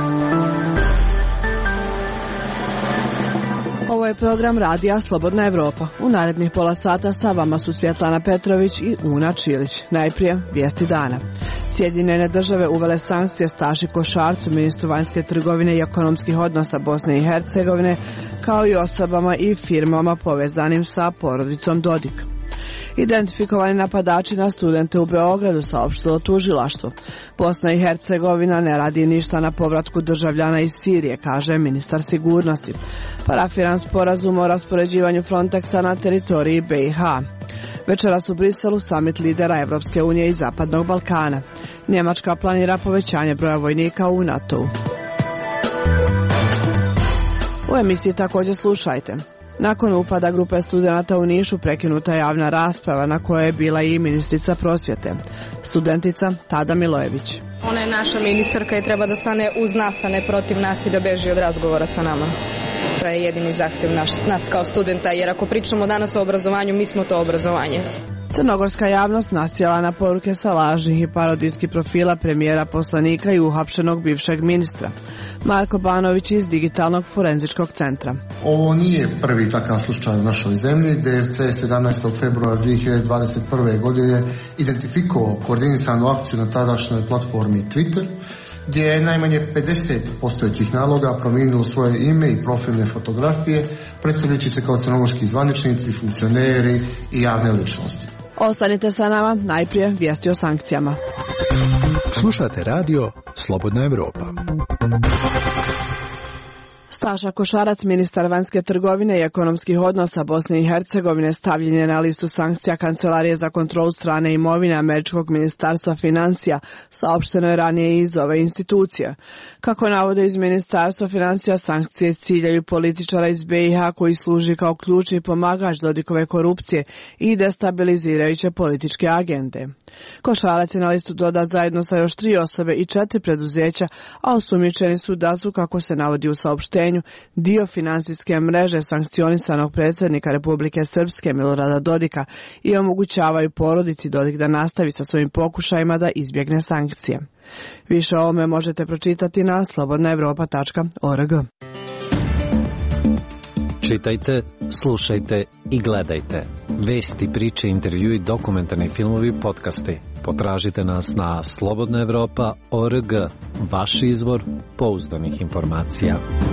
Ovo je program radija Slobodna Evropa. U narednih pola sata sa vama su Svjetlana Petrović i Una Čilić. Najprije vijesti dana. Sjedinjene države uvele sankcije Staši Košarcu, ministru vanjske trgovine i ekonomskih odnosa Bosne i Hercegovine, kao i osobama i firmama povezanim sa porodicom Dodik. Identifikovani napadači na studente u Beogradu, saopštilo tužilaštvo. Bosna i Hercegovina ne radi ništa na povratku državljana iz Sirije, kaže ministar sigurnosti. Parafiran sporazum o raspoređivanju Frontexa na teritoriji BiH. Večeras u Briselu samit lidera Evropske unije i Zapadnog Balkana. Njemačka planira povećanje broja vojnika u NATO-u. U emisiji također slušajte. Nakon upada grupe studenata u Nišu prekinuta je javna rasprava na kojoj je bila i ministrica prosvjete. Studentica Tada Milojević. Ona je naša ministarka i treba da stane uz nas, a ne protiv nas i da beži od razgovora sa nama. To je jedini zahtjev nas kao studenta, jer ako pričamo danas o obrazovanju, mi smo to obrazovanje. Crnogorska javnost nasjela na poruke sa lažnih i parodijskih profila premijera, poslanika i uhapšenog bivšeg ministra. Marko Banović iz Digitalnog forenzičkog centra. Ovo nije prvi takav slučaj u našoj zemlji. DFC 17. februara 2021. godine identifikovao koordinisanu akciju na tadašnjoj platformi Twitter, gdje je najmanje 50 postojećih naloga promijenilo svoje ime i profilne fotografije, predstavljajući se kao crnogorski zvaničnici, funkcioneri i javne ličnosti. Ostanite sa nama, najprije vijesti o sankcijama. Slušate radio Slobodna Evropa. Staša Košarac, ministar vanjske trgovine i ekonomskih odnosa Bosne i Hercegovine, stavljen je na listu sankcija Kancelarije za kontrolu strane imovine Američkog ministarstva financija, saopšteno je ranije iz ove institucije. Kako navode iz Ministarstva financija, sankcije ciljaju političara iz BiH koji služi kao ključni pomagač Dodikove korupcije i destabilizirajuće političke agende. Košarac je na listu dodat zajedno sa još 3 osobe i 4 preduzeća, a osumnjičeni su da su, kako se navodi u saopštenju, dio finansijske mreže sankcionisanog predsjednika Republike Srpske Milorada Dodika i omogućavaju porodici Dodik da nastavi sa svojim pokušajima da izbjegne sankcije. Više o ovome možete pročitati na slobodnaevropa.org. Čitajte, slušajte i gledajte. Vesti, priče, intervjui, dokumentarni filmovi, podcasti. Potražite nas na slobodnaevropa.org. Vaš izvor pouzdanih informacija.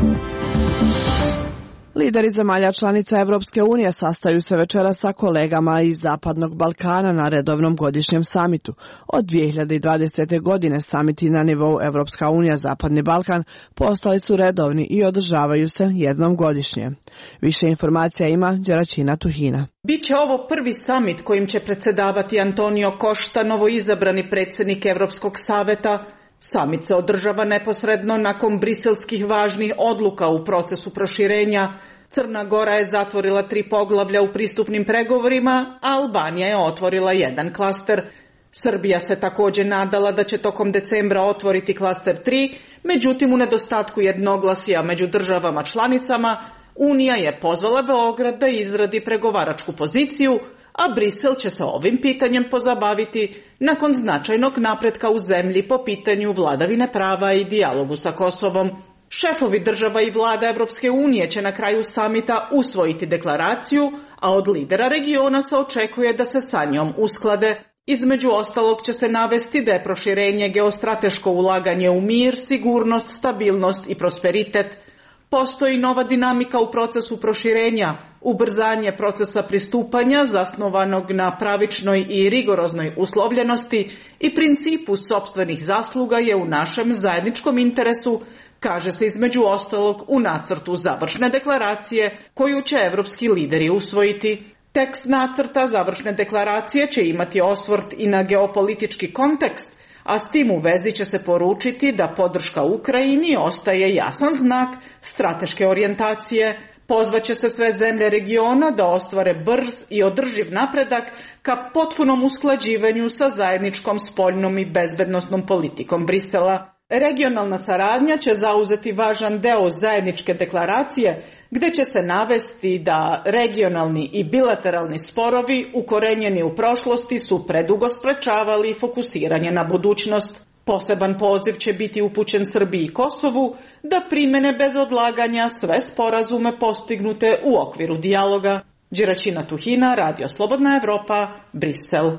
Lideri zemalja članica Evropske unije sastaju se večeras sa kolegama iz Zapadnog Balkana na redovnom godišnjem samitu. Od 2020. godine samiti na nivou Evropska unija Zapadni Balkan postali su redovni i održavaju se jednom godišnje. Više informacija ima Đeračina Tuhina. Biće ovo prvi samit kojim će predsjedavati Antonio Costa, novoizabrani predsjednik Europskog saveta. Samit se održava neposredno nakon briselskih važnih odluka u procesu proširenja. Crna Gora je zatvorila 3 poglavlja u pristupnim pregovorima, a Albanija je otvorila 1 klaster. Srbija se također nadala da će tokom decembra otvoriti klaster 3, međutim u nedostatku jednoglasja među državama članicama, Unija je pozvala Beograd da izradi pregovaračku poziciju, a Brisel će se ovim pitanjem pozabaviti nakon značajnog napretka u zemlji po pitanju vladavine prava i dijalogu sa Kosovom. Šefovi država i vlada Evropske unije će na kraju samita usvojiti deklaraciju, a od lidera regiona se očekuje da se sa njom usklade. Između ostalog će se navesti da je proširenje geostrateško ulaganje u mir, sigurnost, stabilnost i prosperitet. Postoji nova dinamika u procesu proširenja, ubrzanje procesa pristupanja zasnovanog na pravičnoj i rigoroznoj uslovljenosti i principu sopstvenih zasluga je u našem zajedničkom interesu, kaže se između ostalog u nacrtu završne deklaracije koju će evropski lideri usvojiti. Tekst nacrta završne deklaracije će imati osvrt i na geopolitički kontekst, a s tim u vezi će se poručiti da podrška Ukrajini ostaje jasan znak strateške orijentacije. Pozvaće se sve zemlje regiona da ostvare brz i održiv napredak ka potpunom usklađivanju sa zajedničkom spoljnom i bezbednosnom politikom Brisela. Regionalna saradnja će zauzeti važan deo zajedničke deklaracije, gdje će se navesti da regionalni i bilateralni sporovi ukorenjeni u prošlosti su predugo sprečavali fokusiranje na budućnost. Poseban poziv će biti upućen Srbiji i Kosovu da primene bez odlaganja sve sporazume postignute u okviru dijaloga. Đeračina Tuhina, Radio Slobodna Evropa, Brisel.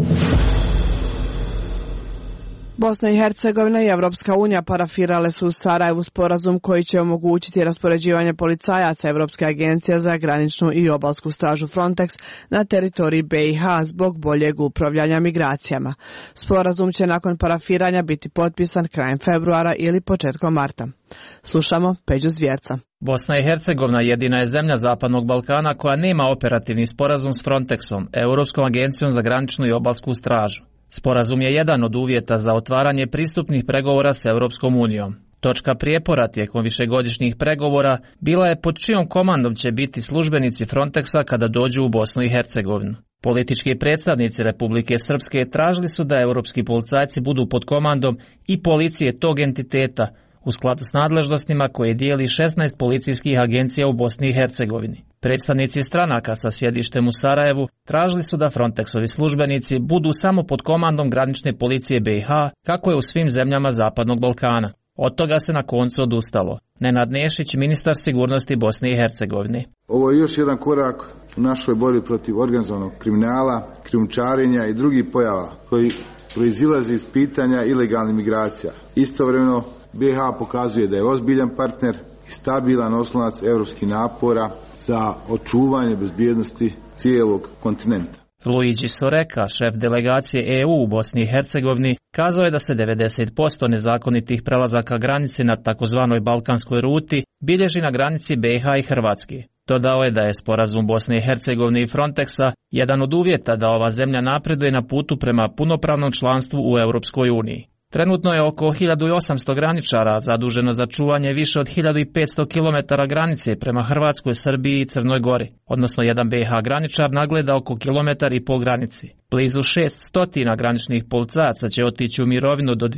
Bosna i Hercegovina i Evropska unija parafirale su u Sarajevu sporazum koji će omogućiti raspoređivanje policajaca Evropske agencije za graničnu i obalsku stražu Frontex na teritoriji BiH zbog boljeg upravljanja migracijama. Sporazum će nakon parafiranja biti potpisan krajem februara ili početkom marta. Slušamo Peđu Zvjerca. Bosna i Hercegovina jedina je zemlja Zapadnog Balkana koja nema operativni sporazum s Frontexom, Europskom agencijom za graničnu i obalsku stražu. Sporazum je jedan od uvjeta za otvaranje pristupnih pregovora s Europskom unijom. Točka prijepora tijekom višegodišnjih pregovora bila je pod čijom komandom će biti službenici Frontexa kada dođu u Bosnu i Hercegovinu. Politički predstavnici Republike Srpske tražili su da europski policajci budu pod komandom i policije tog entiteta, u skladu s nadležnostima koje dijeli 16 policijskih agencija u Bosni i Hercegovini. Predstavnici stranaka sa sjedištem u Sarajevu tražili su da Frontexovi službenici budu samo pod komandom granične policije BiH, kako je u svim zemljama Zapadnog Balkana. Od toga se na koncu odustalo. Nenad Nešić, ministar sigurnosti Bosne i Hercegovine. Ovo je još jedan korak u našoj borbi protiv organizovanog kriminala, krijumčarenja i drugih pojava koji proizilazi iz pitanja ilegalnih migracija. Istovremeno BiH pokazuje da je ozbiljan partner i stabilan oslonac europskih napora za očuvanje bezbjednosti cijelog kontinenta. Luigi Soreka, šef delegacije EU u Bosni i Hercegovini, kazao je da se 90% nezakonitih prelazaka granice na takozvanoj balkanskoj ruti bilježi na granici BiH i Hrvatske. Dodao je da je sporazum Bosne i Hercegovine i Frontexa jedan od uvjeta da ova zemlja napreduje na putu prema punopravnom članstvu u Europskoj uniji. Trenutno je oko 1800 graničara zaduženo za čuvanje više od 1500 km granice prema Hrvatskoj, Srbiji i Crnoj Gori, odnosno jedan BiH graničar nagleda oko kilometar i pol granici. Blizu 600 graničnih policajaca će otići u mirovinu do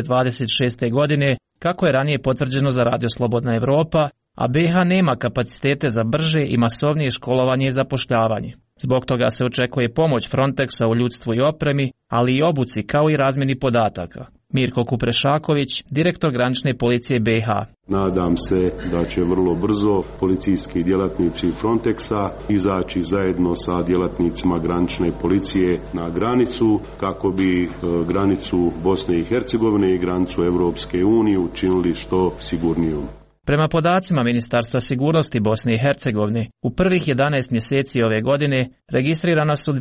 2026. godine, kako je ranije potvrđeno za Radio Slobodna Evropa, a BiH nema kapacitete za brže i masovnije školovanje i zapošljavanje. Zbog toga se očekuje pomoć Frontexa u ljudstvu i opremi, ali i obuci kao i razmjeni podataka. Mirko Kuprešaković, direktor granične policije BiH. Nadam se da će vrlo brzo policijski djelatnici Frontexa izaći zajedno sa djelatnicima granične policije na granicu kako bi granicu Bosne i Hercegovine i granicu Europske unije učinili što sigurnijom. Prema podacima Ministarstva sigurnosti Bosne i Hercegovine, u prvih 11 mjeseci ove godine registrirana su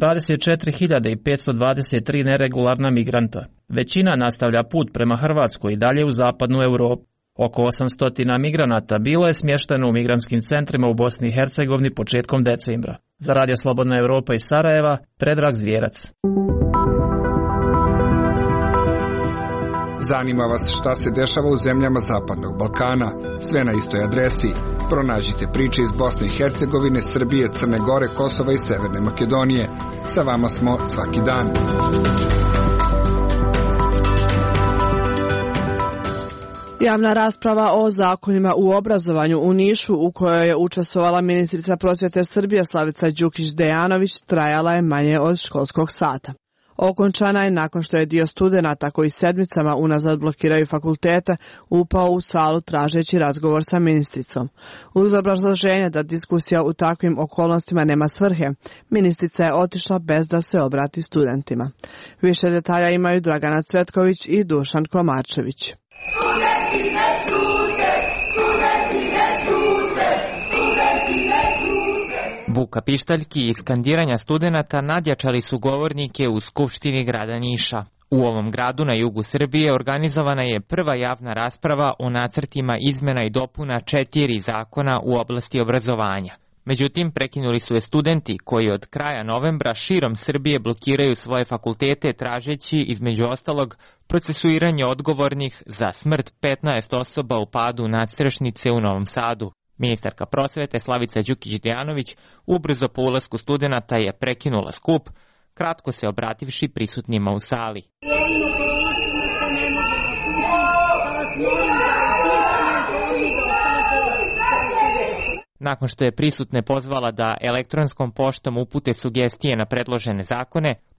24.523 neregularna migranta. Većina nastavlja put prema Hrvatskoj i dalje u zapadnu Europu. Oko 800 migranata bilo je smješteno u migrantskim centrima u Bosni i Hercegovini početkom decembra. Za Radio Slobodna Evropa iz Sarajeva, Predrag Zvjerac. Zanima vas šta se dešava u zemljama Zapadnog Balkana? Sve na istoj adresi. Pronađite priče iz Bosne i Hercegovine, Srbije, Crne Gore, Kosova i Severne Makedonije. Sa vama smo svaki dan. Javna rasprava o zakonima u obrazovanju u Nišu, u kojoj je učestvovala ministrica prosvjete Srbije Slavica Đukić-Dejanović, trajala je manje od školskog sata. Okončana je nakon što je dio studenata koji sedmicama unazad blokiraju fakultete upao u salu tražeći razgovor sa ministricom. Uz obrazloženje da diskusija u takvim okolnostima nema svrhe, ministrica je otišla bez da se obrati studentima. Više detalja imaju Dragana Cvetković i Dušan Komarčević. Buka pištaljki i skandiranja studenata nadjačali su govornike u Skupštini grada Niša. U ovom gradu na jugu Srbije organizovana je prva javna rasprava o nacrtima izmjena i dopuna 4 zakona u oblasti obrazovanja. Međutim, prekinuli su je studenti koji od kraja novembra širom Srbije blokiraju svoje fakultete tražeći, između ostalog, procesuiranje odgovornih za smrt 15 osoba u padu nadstrešnice u Novom Sadu. Ministarka prosvete Slavica Đukić-Dejanović ubrzo po ulasku studenata je prekinula skup, kratko se obrativši prisutnima u sali. Nakon što je prisutne pozvala da elektronskom poštom upute sugestije na predložene zakone,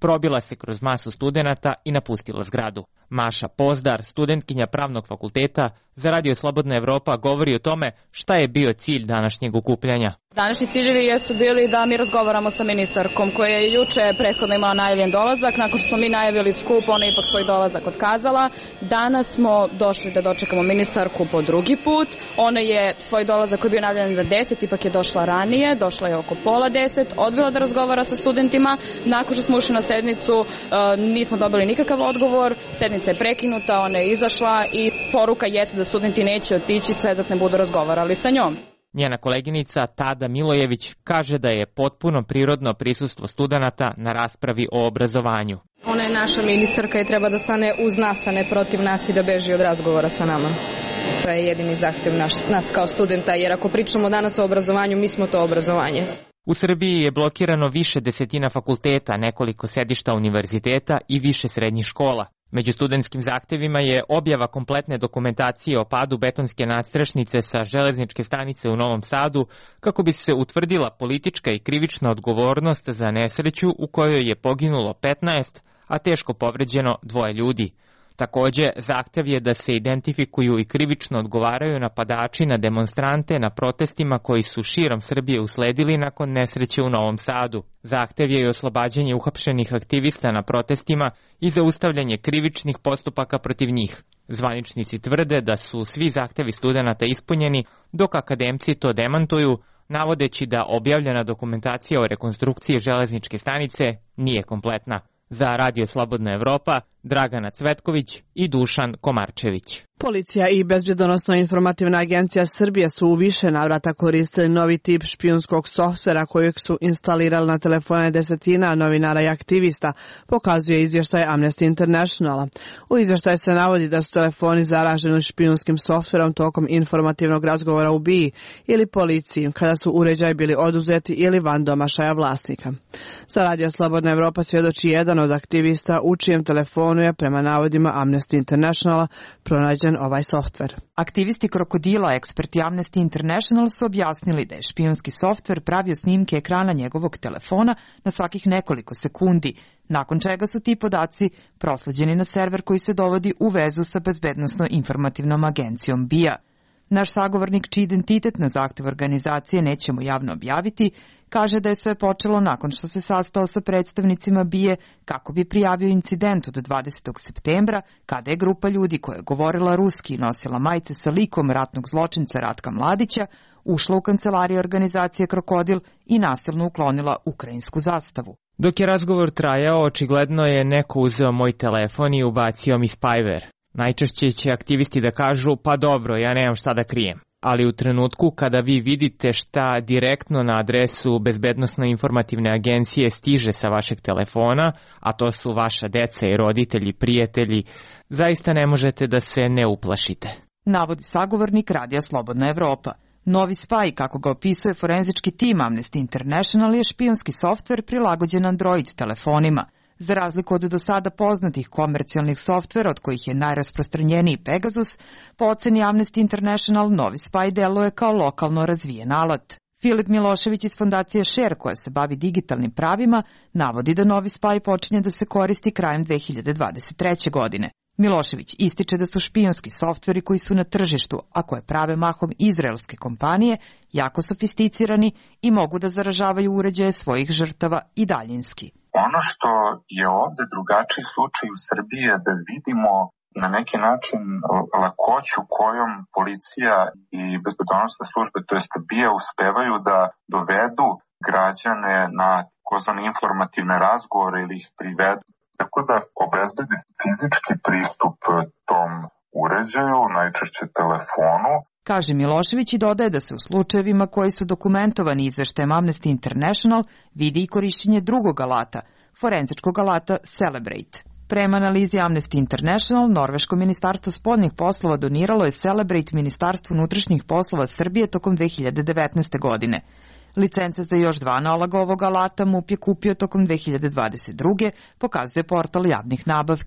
probila se kroz masu studenata i napustila zgradu. Maša Pozdar, studentkinja Pravnog fakulteta, za Radio Slobodna Evropa govori o tome šta je bio cilj današnjeg okupljanja. Današnji ciljevi jesu bili da mi razgovaramo sa ministarkom koja je juče prethodno imala najavljen dolazak. Nakon što smo mi najavili skup, ona je ipak svoj dolazak otkazala. Danas smo došli da dočekamo ministarku po drugi put. Ona je svoj dolazak koji je bio najavljen za 10, ipak je došla ranije, došla je oko pola 10, odbila da razgovara sa studentima. Nakon što smo ušli na sednicu, nismo dobili nikakav odgovor, sednica je prekinuta, ona je izašla i poruka jeste da studenti neće otići sve dok ne budu razgovarali sa njom. Njena koleginica Tada Milojević kaže da je potpuno prirodno prisustvo studenata na raspravi o obrazovanju. Ona je naša ministarka i treba da stane uz nas, a ne protiv nas i da beži od razgovora sa nama. To je jedini zahtev nas kao studenta, jer ako pričamo danas o obrazovanju, mi smo to obrazovanje. U Srbiji je blokirano više desetina fakulteta, nekoliko sedišta univerziteta i više srednjih škola. Među studentskim zahtevima je objava kompletne dokumentacije o padu betonske nadstrešnice sa železničke stanice u Novom Sadu kako bi se utvrdila politička i krivična odgovornost za nesreću u kojoj je poginulo 15, a teško povređeno 2 ljudi. Takođe, zahtev je da se identifikuju i krivično odgovaraju napadači na demonstrante na protestima koji su širom Srbije usledili nakon nesreće u Novom Sadu. Zahtev je i oslobađanje uhapšenih aktivista na protestima i zaustavljanje krivičnih postupaka protiv njih. Zvaničnici tvrde da su svi zahtevi studenata ispunjeni, dok akademci to demantuju, navodeći da objavljena dokumentacija o rekonstrukciji železničke stanice nije kompletna. Za Radio Slobodna Evropa, Dragana Cvetković i Dušan Komarčević. Policija i Bezbjedonosno-informativna agencija Srbije su u više navrata koristili novi tip špijunskog softvera kojeg su instalirali na telefone desetina novinara i aktivista, pokazuje izvještaj Amnesty Internationala. U izvještaju se navodi da su telefoni zaraženi špijunskim softverom tokom informativnog razgovora u BIA ili policiji, kada su uređaji bili oduzeti ili van domašaja vlasnika. Za Radio Slobodna Evropa svjedoči jedan od aktivista u čijem telefonu je, prema navodima Amnesty Internationala, pronađen ovaj softver. Aktivisti Krokodila, eksperti Amnesty International, su objasnili da je špijunski softver pravio snimke ekrana njegovog telefona na svakih nekoliko sekundi, nakon čega su ti podaci prosleđeni na server koji se dovodi u vezu sa Bezbednosno-informativnom agencijom BIA. Naš sagovornik, čiji identitet na zahtev organizacije nećemo javno objaviti, kaže da je sve počelo nakon što se sastao sa predstavnicima BIA kako bi prijavio incident od 20. septembra, kada je grupa ljudi koja je govorila ruski i nosila majice sa likom ratnog zločinca Ratka Mladića ušla u kancelariju organizacije Krokodil i nasilno uklonila ukrajinsku zastavu. Dok je razgovor trajao, očigledno je neko uzeo moj telefon i ubacio mi spyware. Najčešće će aktivisti da kažu, pa dobro, ja nemam šta da krijem. Ali u trenutku kada vi vidite šta direktno na adresu Bezbednosno-informativne agencije stiže sa vašeg telefona, a to su vaša deca i roditelji, prijatelji, zaista ne možete da se ne uplašite. Navodi sagovornik Radija Slobodna Evropa. Novi spaj, kako ga opisuje forenzički tim Amnesty International, je špijunski softver prilagođen Android telefonima. Za razliku od do sada poznatih komercijalnih softvera, od kojih je najrasprostranjeniji Pegasus, po oceni Amnesty International, novi spaj deluje kao lokalno razvijen alat. Filip Milošević iz fondacije Share, koja se bavi digitalnim pravima, navodi da novi spaj počinje da se koristi krajem 2023. godine. Milošević ističe da su špijunski softveri koji su na tržištu, a koje prave mahom izraelske kompanije, jako sofisticirani i mogu da zaražavaju uređaje svojih žrtava i daljinski. Ono što je ovde drugačiji slučaj u Srbiji je da vidimo na neki način lakoću kojom policija i bezbednosne službe, to jest BIA, uspevaju da dovedu građane na takozvane informativne razgovore ili ih privedu. Tako da obezbedi fizički pristup tom uređaju, najčešće telefonu. Kaže Milošević i dodaje da se u slučajevima koji su dokumentovani izveštajem Amnesty International vidi i korišćenje drugog alata, forenzičkog alata Celebrate. Prema analizi Amnesty International, Norveško ministarstvo spoljnih poslova doniralo je Celebrate Ministarstvu unutrašnjih poslova Srbije tokom 2019. godine. Licence za još 2 analoga ovog alata MUP je kupio tokom 2022. pokazuje portal javnih nabavki.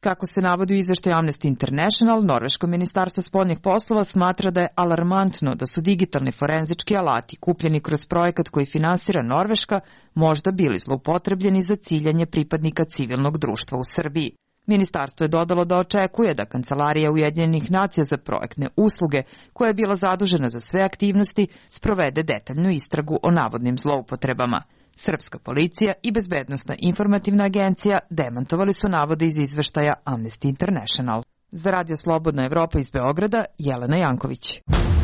Kako se navodi u izveštaju Amnesty International, Norveško ministarstvo spoljnih poslova smatra da je alarmantno da su digitalni forenzički alati kupljeni kroz projekat koji finansira Norveška možda bili zloupotrebljeni za ciljanje pripadnika civilnog društva u Srbiji. Ministarstvo je dodalo da očekuje da Kancelarija Ujedinjenih nacija za projektne usluge, koja je bila zadužena za sve aktivnosti, sprovede detaljnu istragu o navodnim zloupotrebama. Srpska policija i Bezbednosna informativna agencija demantovali su navode iz izveštaja Amnesty International. Za Radio Slobodna Evropa iz Beograda, Jelena Janković.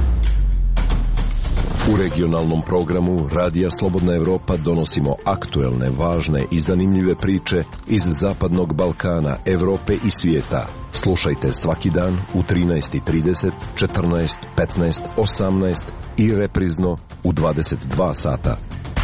U regionalnom programu Radija Slobodna Evropa donosimo aktuelne, važne i zanimljive priče iz Zapadnog Balkana, Evrope i svijeta. Slušajte svaki dan u 13:30, 14, 15, 18 i reprizno u 22 sata.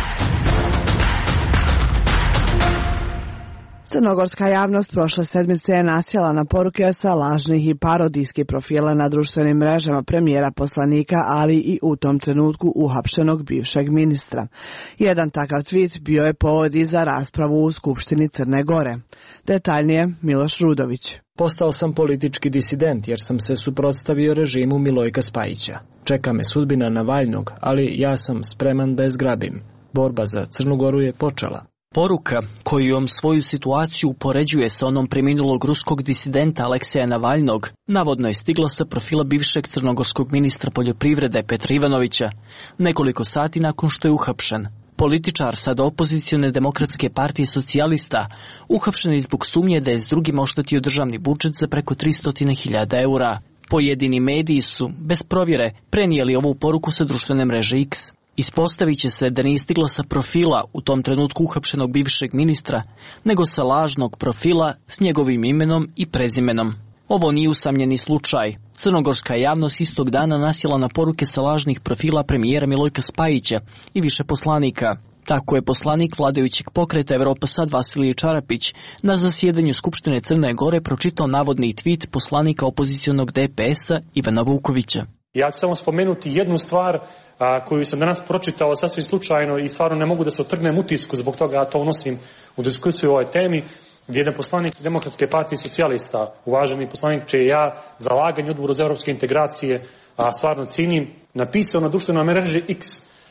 Crnogorska javnost prošle sedmice je nasjela na poruke sa lažnih i parodijskih profila na društvenim mrežama premijera, poslanika, ali i u tom trenutku uhapšenog bivšeg ministra. Jedan takav tweet bio je povod i za raspravu u Skupštini Crne Gore. Detaljnije Miloš Rudović. Postao sam politički disident jer sam se suprotstavio režimu Milojka Spajića. Čeka me sudbina Navalnog, ali ja sam spreman da je zgrabim. Borba za Crnu Goru je počela. Poruka kojom svoju situaciju upoređuje sa onom preminulog ruskog disidenta Alekseja Navalnog navodno je stigla sa profila bivšeg crnogorskog ministra poljoprivrede Petra Ivanovića nekoliko sati nakon što je uhapšen. Političar sada opozicione demokratske partije socijalista uhapšen je zbog sumnje da je s drugim oštetio državni budžet za preko 300.000 eura. Pojedini mediji su, bez provjere, prenijeli ovu poruku sa društvene mreže X. Ispostavit će se da nije stigla sa profila u tom trenutku uhapšenog bivšeg ministra, nego sa lažnog profila s njegovim imenom i prezimenom. Ovo nije usamljeni slučaj. Crnogorska javnost istog dana nasjela na poruke sa lažnih profila premijera Milojka Spajića i više poslanika. Tako je poslanik vladajućeg pokreta Evropa Sad Vasilije Čarapić na zasjedanju Skupštine Crne Gore pročitao navodni tweet poslanika opozicionog DPS-a Ivana Vukovića. Ja ću samo spomenuti jednu stvar koju sam danas pročitao sasvim slučajno i stvarno ne mogu da se otrgnem utisku, zbog toga ja to unosim u diskusiju o ovoj temi, gdje jedan poslanik Demokratske partije socijalista, uvaženi poslanik čije ja zalaganje odboru za evropske integracije stvarno cinim, napisao na društvenoj mreži X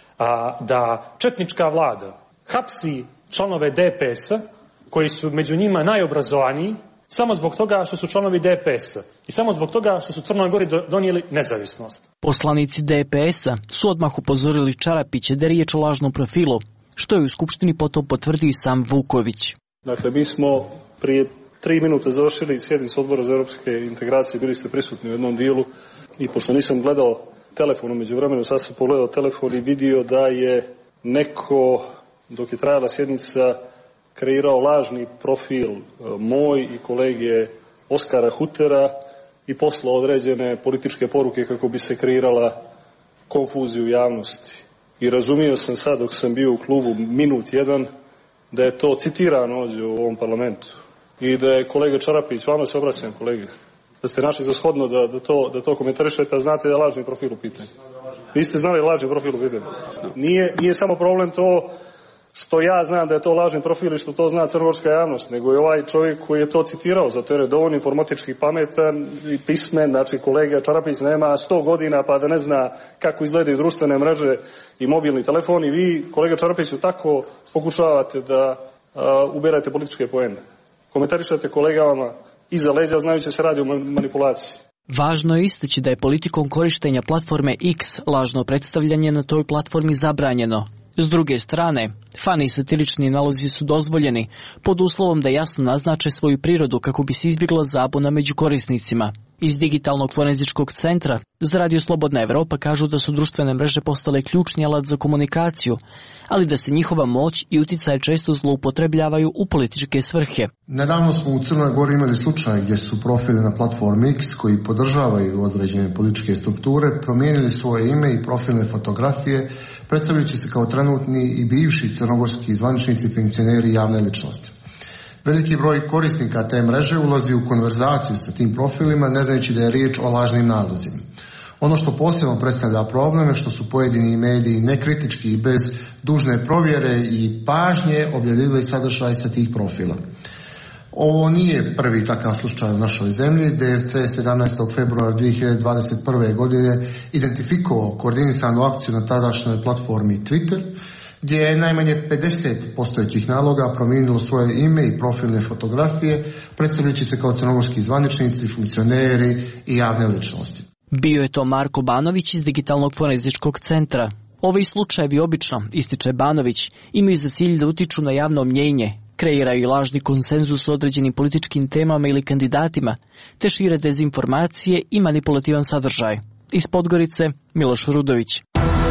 da četnička vlada hapsi članove DPS-a koji su među njima najobrazovaniji samo zbog toga što su članovi DPS-a i samo zbog toga što su Crnoj Gori donijeli nezavisnost. Poslanici DPS-a su odmah upozorili Čarapića da je riječ o lažnom profilu, što je u Skupštini potom potvrdio i sam Vuković. Dakle, mi smo prije 3 minuta završili sjednicu odbora za europske integracije, bili ste prisutni u jednom dijelu i pošto nisam gledao telefon umeđu vremenu, sad sam pogledao telefon i vidio da je neko, dok je trajala sjednica, kreirao lažni profil moj i kolege Oskara Hutera i poslao određene političke poruke kako bi se kreirala konfuzija u javnosti. I razumio sam sad dok sam bio u klubu minut jedan da je to citirano ovdje u ovom parlamentu i da je kolega Čarapić, vama se obraćam kolege, da ste našli za shodno da to komentarišete, a znate da je lažni profil u pitanju. Vi ste znali lažni profil u pitanju. Nije samo problem to što ja znam da je to lažni profil i što to zna crnogorska javnost, nego je ovaj čovjek koji je to citirao, zato jer je dovoljno informatički pametan i pismen, znači kolega Čarapić nema 100 godina pa da ne zna kako izgledaju društvene mreže i mobilni telefon i vi, kolega Čarapiću, tako pokušavate da ubirate političke poene. Komentarišete kolegama iza leđa znajući se radi o manipulaciji. Važno je istaći da je politikom korištenja platforme X lažno predstavljanje na toj platformi zabranjeno. S druge strane, fani i satirični nalozi su dozvoljeni pod uslovom da jasno naznače svoju prirodu kako bi se izbjegla zabuna među korisnicima. Iz Digitalnog forenzičkog centra za Radio Slobodna Evropa kažu da su društvene mreže postale ključni alat za komunikaciju, ali da se njihova moć i uticaj često zloupotrebljavaju u političke svrhe. Nedavno smo u Crnoj Gori imali slučaj gdje su profili na platformi X koji podržavaju određene političke strukture promijenili svoje ime i profilne fotografije predstavljajući se kao trenutni i bivši crnogorski zvaničnici i funkcioneri javne ličnosti. Veliki broj korisnika te mreže ulazi u konverzaciju sa tim profilima ne znajući da je riječ o lažnim nalozima. Ono što posebno predstavlja problem je što su pojedini mediji nekritički i bez dužne provjere i pažnje objavljivali sadržaj sa tih profila. Ovo nije prvi takav slučaj u našoj zemlji. DFC 17. februara 2021. godine identifikovao koordinisanu akciju na tadašnjoj platformi Twitter, gdje je najmanje 50 postojećih naloga promijenilo svoje ime i profilne fotografije, predstavljajući se kao crnogorski zvaničnici, funkcioneri i javne ličnosti. Bio je to Marko Banović iz Digitalnog forenzičkog centra. Ovi slučajevi obično, ističe Banović, imaju za cilj da utiču na javno mnjenje, kreiraju lažni konsenzus o određenim političkim temama ili kandidatima, te šire dezinformacije i manipulativan sadržaj. Iz Podgorice, Miloš Rudović.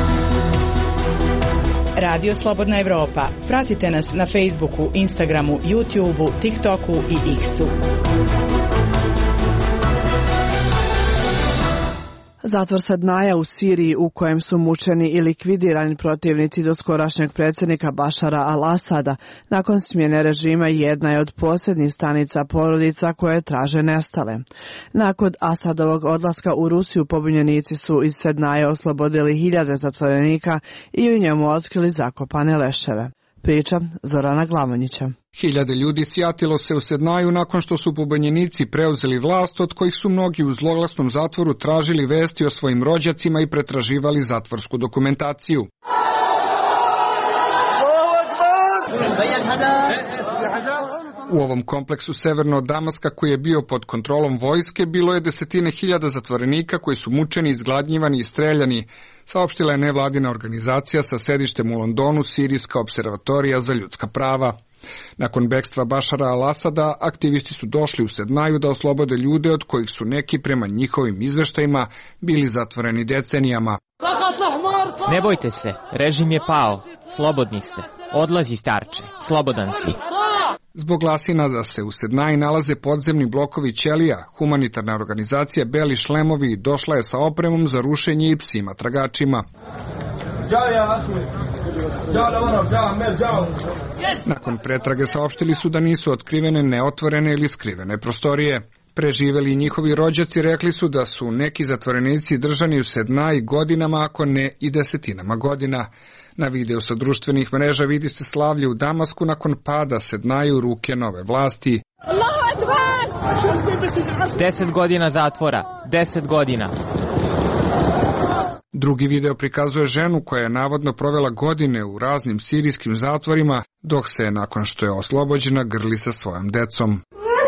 Radio Slobodna Evropa. Pratite nas na Facebooku, Instagramu, YouTubeu, TikToku i X-u. Zatvor Sadnaja u Siriji, u kojem su mučeni i likvidirani protivnici doskorašnjeg predsjednika Bašara al-Asada, nakon smjene režima jedna je od posljednjih stanica porodica koje traže nestale. Nakon Asadovog odlaska u Rusiju, pobunjenici su iz Sadnaja oslobodili 1000 zatvorenika i u njemu otkrili zakopane leševe. Priča Zorana Glamonjića. 1000 ljudi sjatilo se u Sednaju nakon što su pobunjenici preuzeli vlast, od kojih su mnogi u zloglasnom zatvoru tražili vesti o svojim rođacima i pretraživali zatvorsku dokumentaciju. U ovom kompleksu severno od Damaska, koji je bio pod kontrolom vojske, bilo je 10.000 zatvorenika koji su mučeni, izgladnjivani i streljani, saopštila je nevladina organizacija sa sedištem u Londonu, Sirijska observatorija za ljudska prava. Nakon bekstva Bašara al-Asada, aktivisti su došli u Sednaju da oslobode ljude od kojih su neki, prema njihovim izveštajima, bili zatvoreni decenijama. Ne bojte se, režim je pao, slobodni ste, odlazi starče, slobodan si. Zbog glasina da se u Sednaji nalaze podzemni blokovi ćelija, humanitarna organizacija Beli šlemovi došla je sa opremom za rušenje i psima tragačima. Nakon pretrage saopštili su da nisu otkrivene neotvorene ili skrivene prostorije. Preživeli njihovi rođaci rekli su da su neki zatvorenici držani u Sednaji godinama, ako ne i desetinama godina. Na video sa društvenih mreža vidi se slavlje u Damasku nakon pada Sednaju u ruke nove vlasti. 10 godina zatvora, 10 godina. Drugi video prikazuje ženu koja je navodno provela godine u raznim sirijskim zatvorima, dok se, nakon što je oslobođena, grli sa svojom decom.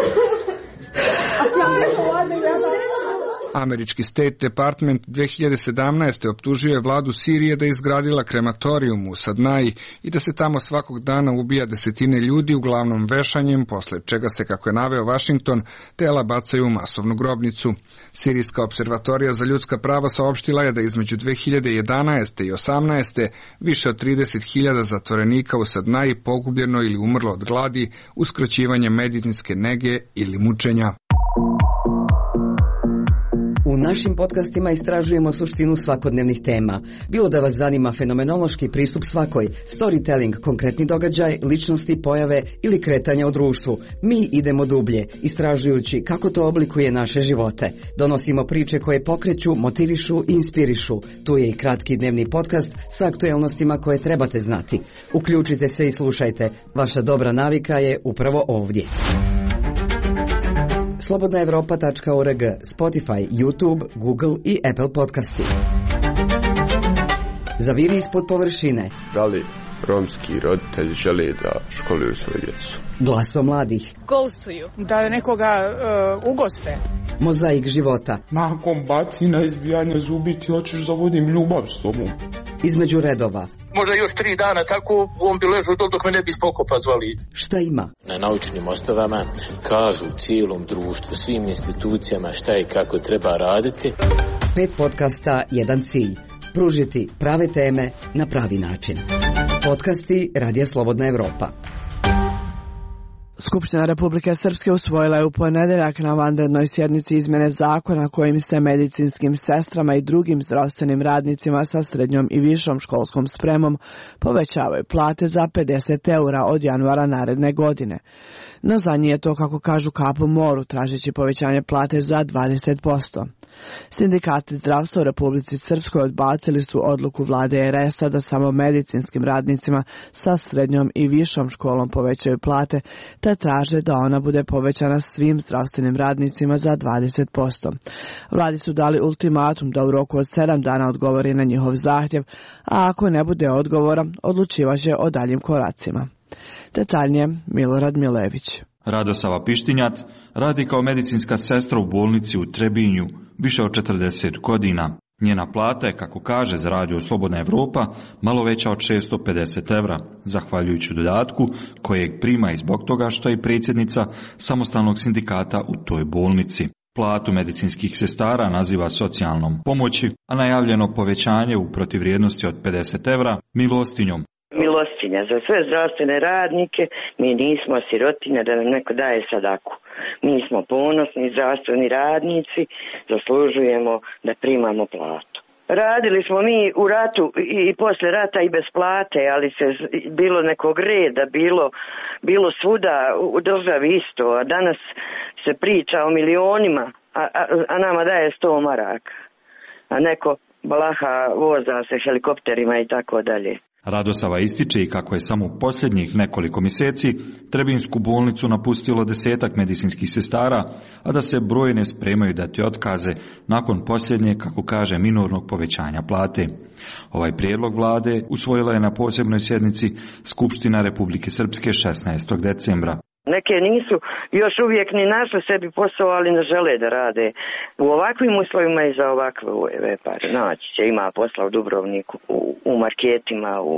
Američki State Department 2017. optužio je vladu Sirije da je izgradila krematorijum u Sadnaji i da se tamo svakog dana ubija desetine ljudi, uglavnom vešanjem, posle čega se, kako je naveo Washington, tela bacaju u masovnu grobnicu. Sirijska observatorija za ljudska prava saopštila je da između 2011. i 2018. više od 30.000 zatvorenika u Sadnaji pogubljeno ili umrlo od gladi, uskraćivanja medicinske nege ili mučenja. U našim podcastima istražujemo suštinu svakodnevnih tema. Bilo da vas zanima fenomenološki pristup svakoj, storytelling, konkretni događaj, ličnosti, pojave ili kretanja u društvu, mi idemo dublje, istražujući kako to oblikuje naše živote. Donosimo priče koje pokreću, motivišu i inspirišu. Tu je i kratki dnevni podcast sa aktuelnostima koje trebate znati. Uključite se i slušajte. Vaša dobra navika je upravo ovdje. slobodnaevropa.org, Spotify, YouTube, Google i Apple podcasti. Zaviri ispod površine. Da li romski roditelji žele da školuju svoju djecu? Glaso mladih. Ghostuju. Da nekoga ugoste. Mozaik života. Nakon bacina, izbijanja zubi, ti hoćeš da vodim ljubav s tobom. Između redova. Možda još 3 dana tako, on bi ležao dok me ne bi spokopa zvali. Šta ima? Na naučnim osnovama kažu cijelom društvu, svim institucijama šta i kako treba raditi. 5 podcasta, jedan cilj. Pružiti prave teme na pravi način. Podcasti Radija Slobodna Evropa. Skupština Republike Srpske usvojila je u ponedjeljak na vanrednoj sjednici izmjene zakona kojim se medicinskim sestrama i drugim zdravstvenim radnicima sa srednjom i višom školskom spremom povećavaju plate za 50 € od januara naredne godine. No za njih je to, kako kažu, kap u moru, tražeći povećanje plate za 20%. Sindikati zdravstva u Republici Srpskoj odbacili su odluku vlade RS-a da samo medicinskim radnicima sa srednjom i višom školom povećaju plate, te te traže da ona bude povećana svim zdravstvenim radnicima za 20%. Vladi su dali ultimatum da u roku od 7 dana odgovori na njihov zahtjev, a ako ne bude odgovora, odlučivaće o daljim koracima. Detaljnije Milorad Milević. Radosava Pištinjat radi kao medicinska sestra u bolnici u Trebinju više od 40 godina. Njena plata je, kako kaže za radio Slobodna Evropa, malo veća od 650 evra, zahvaljujući dodatku kojeg prima i zbog toga što je predsjednica samostalnog sindikata u toj bolnici. Platu medicinskih sestara naziva socijalnom pomoći, a najavljeno povećanje u protivrijednosti od 50 evra milostinjom. Milostinja za sve zdravstvene radnike, mi nismo sirotinja da nam neko daje sadaku. Mi smo ponosni zdravstveni radnici, zaslužujemo da primamo platu. Radili smo mi u ratu i posle rata i bez plate, ali se bilo nekog reda, bilo svuda u državi isto, a danas se priča o milionima, a nama daje 100 maraka. A neko balaha voza se helikopterima i tako dalje. Radosava ističe i kako je samo u posljednjih nekoliko mjeseci Trebinsku bolnicu napustilo 10-ak medicinskih sestara, a da se brojne spremaju dati otkaze nakon posljednje, kako kaže, minornog povećanja plate. Ovaj prijedlog vlade usvojila je na posebnoj sjednici Skupština Republike Srpske 16. decembra. Neke nisu još uvijek ni našli sebi posao, ali ne žele da rade u ovakvim uslovima i za ovakve pare. Naći će, ima posla u Dubrovniku, u marketima, u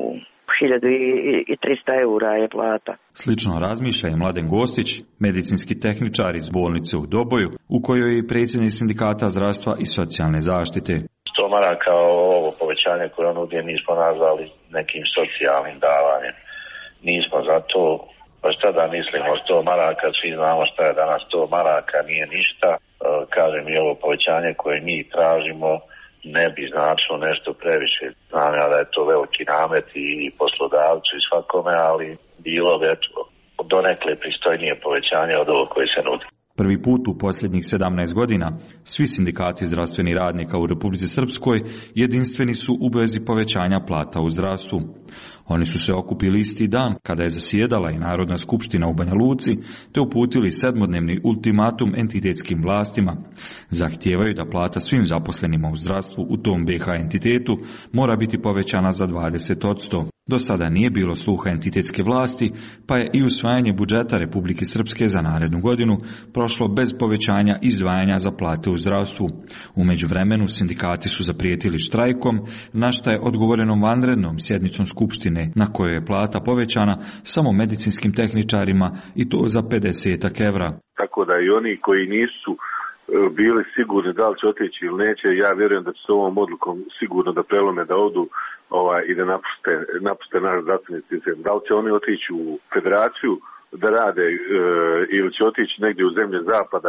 1300 eura je plata. Slično razmišlja i Mladen Gostić, medicinski tehničar iz bolnice u Doboju, u kojoj je predsjednik sindikata zdravstva i socijalne zaštite. 100 maraka ovo povećanje koje on nudi nismo nazvali nekim socijalnim davanjem. Nismo za to. Pa šta da mislimo, 100 maraka, svi znamo šta je danas 100 maraka, nije ništa. Kažem, i ovo povećanje koje mi tražimo ne bi značilo nešto previše. Znam ja da je to veliki namet i poslodavcu i svakome, ali bilo bi donekle pristojnije povećanje od ovo koje se nudi. Prvi put u posljednjih 17 godina svi sindikati zdravstvenih radnika u Republici Srpskoj jedinstveni su u vezi povećanja plata u zdravstvu. Oni su se okupili isti dan kada je zasjedala i Narodna skupština u Banja Luci, te uputili 7-dnevni ultimatum entitetskim vlastima. Zahtijevaju da plata svim zaposlenima u zdravstvu u tom BiH entitetu mora biti povećana za 20%. Do sada nije bilo sluha entitetske vlasti, pa je i usvajanje budžeta Republike Srpske za narednu godinu prošlo bez povećanja izdvajanja za plate u zdravstvu. U međuvremenu sindikati su zaprijetili štrajkom, na šta je odgovoreno vanrednom sjednicom skupštine, na kojoj je plata povećana samo medicinskim tehničarima i to za 50 evra. Tako da i oni koji nisu bili sigurni da li će otići ili neće, ja vjerujem da će se ovom odlukom sigurno da prelome da odu i da napuste naš zdravstveni sistem. Da li će oni otići u federaciju da rade ili će otići negdje u zemlje zapada,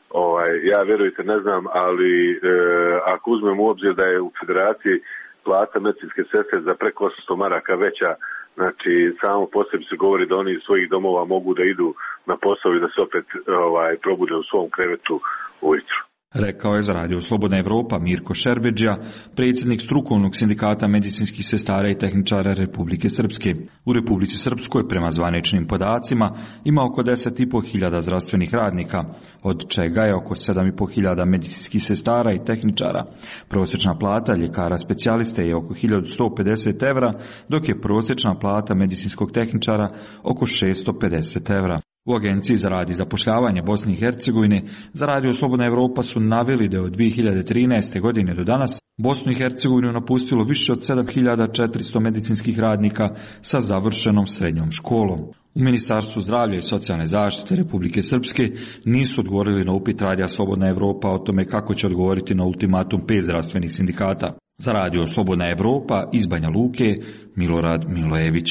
ja vjerujte ne znam, ali ako uzmemo u obzir da je u federaciji plata medicinske sestre za preko 800 maraka veća, znači samo po sebi se govori da oni iz svojih domova mogu da idu na posao i da se opet probude u svom krevetu ujutru. Rekao je za radio Slobodna Evropa Mirko Šerbedžija, predsjednik strukovnog sindikata medicinskih sestara i tehničara Republike Srpske. U Republici Srpskoj, prema zvaničnim podacima, ima oko 10.500 zdravstvenih radnika, od čega je oko 7.500 medicinskih sestara i tehničara. Prosječna plata ljekara specijaliste je oko 1150 evra, dok je prosječna plata medicinskog tehničara oko 650 evra. U Agenciji za rad i zapošljavanje Bosne i Hercegovine za radio Slobodna Evropa su naveli da je od 2013. godine do danas Bosnu i Hercegovinu napustilo više od 7.400 medicinskih radnika sa završenom srednjom školom. U Ministarstvu zdravlja i socijalne zaštite Republike Srpske nisu odgovorili na upit radija Slobodna Evropa o tome kako će odgovoriti na ultimatum 5 zdravstvenih sindikata. Za radio Slobodna Evropa iz Banja Luke, Milorad Milojević.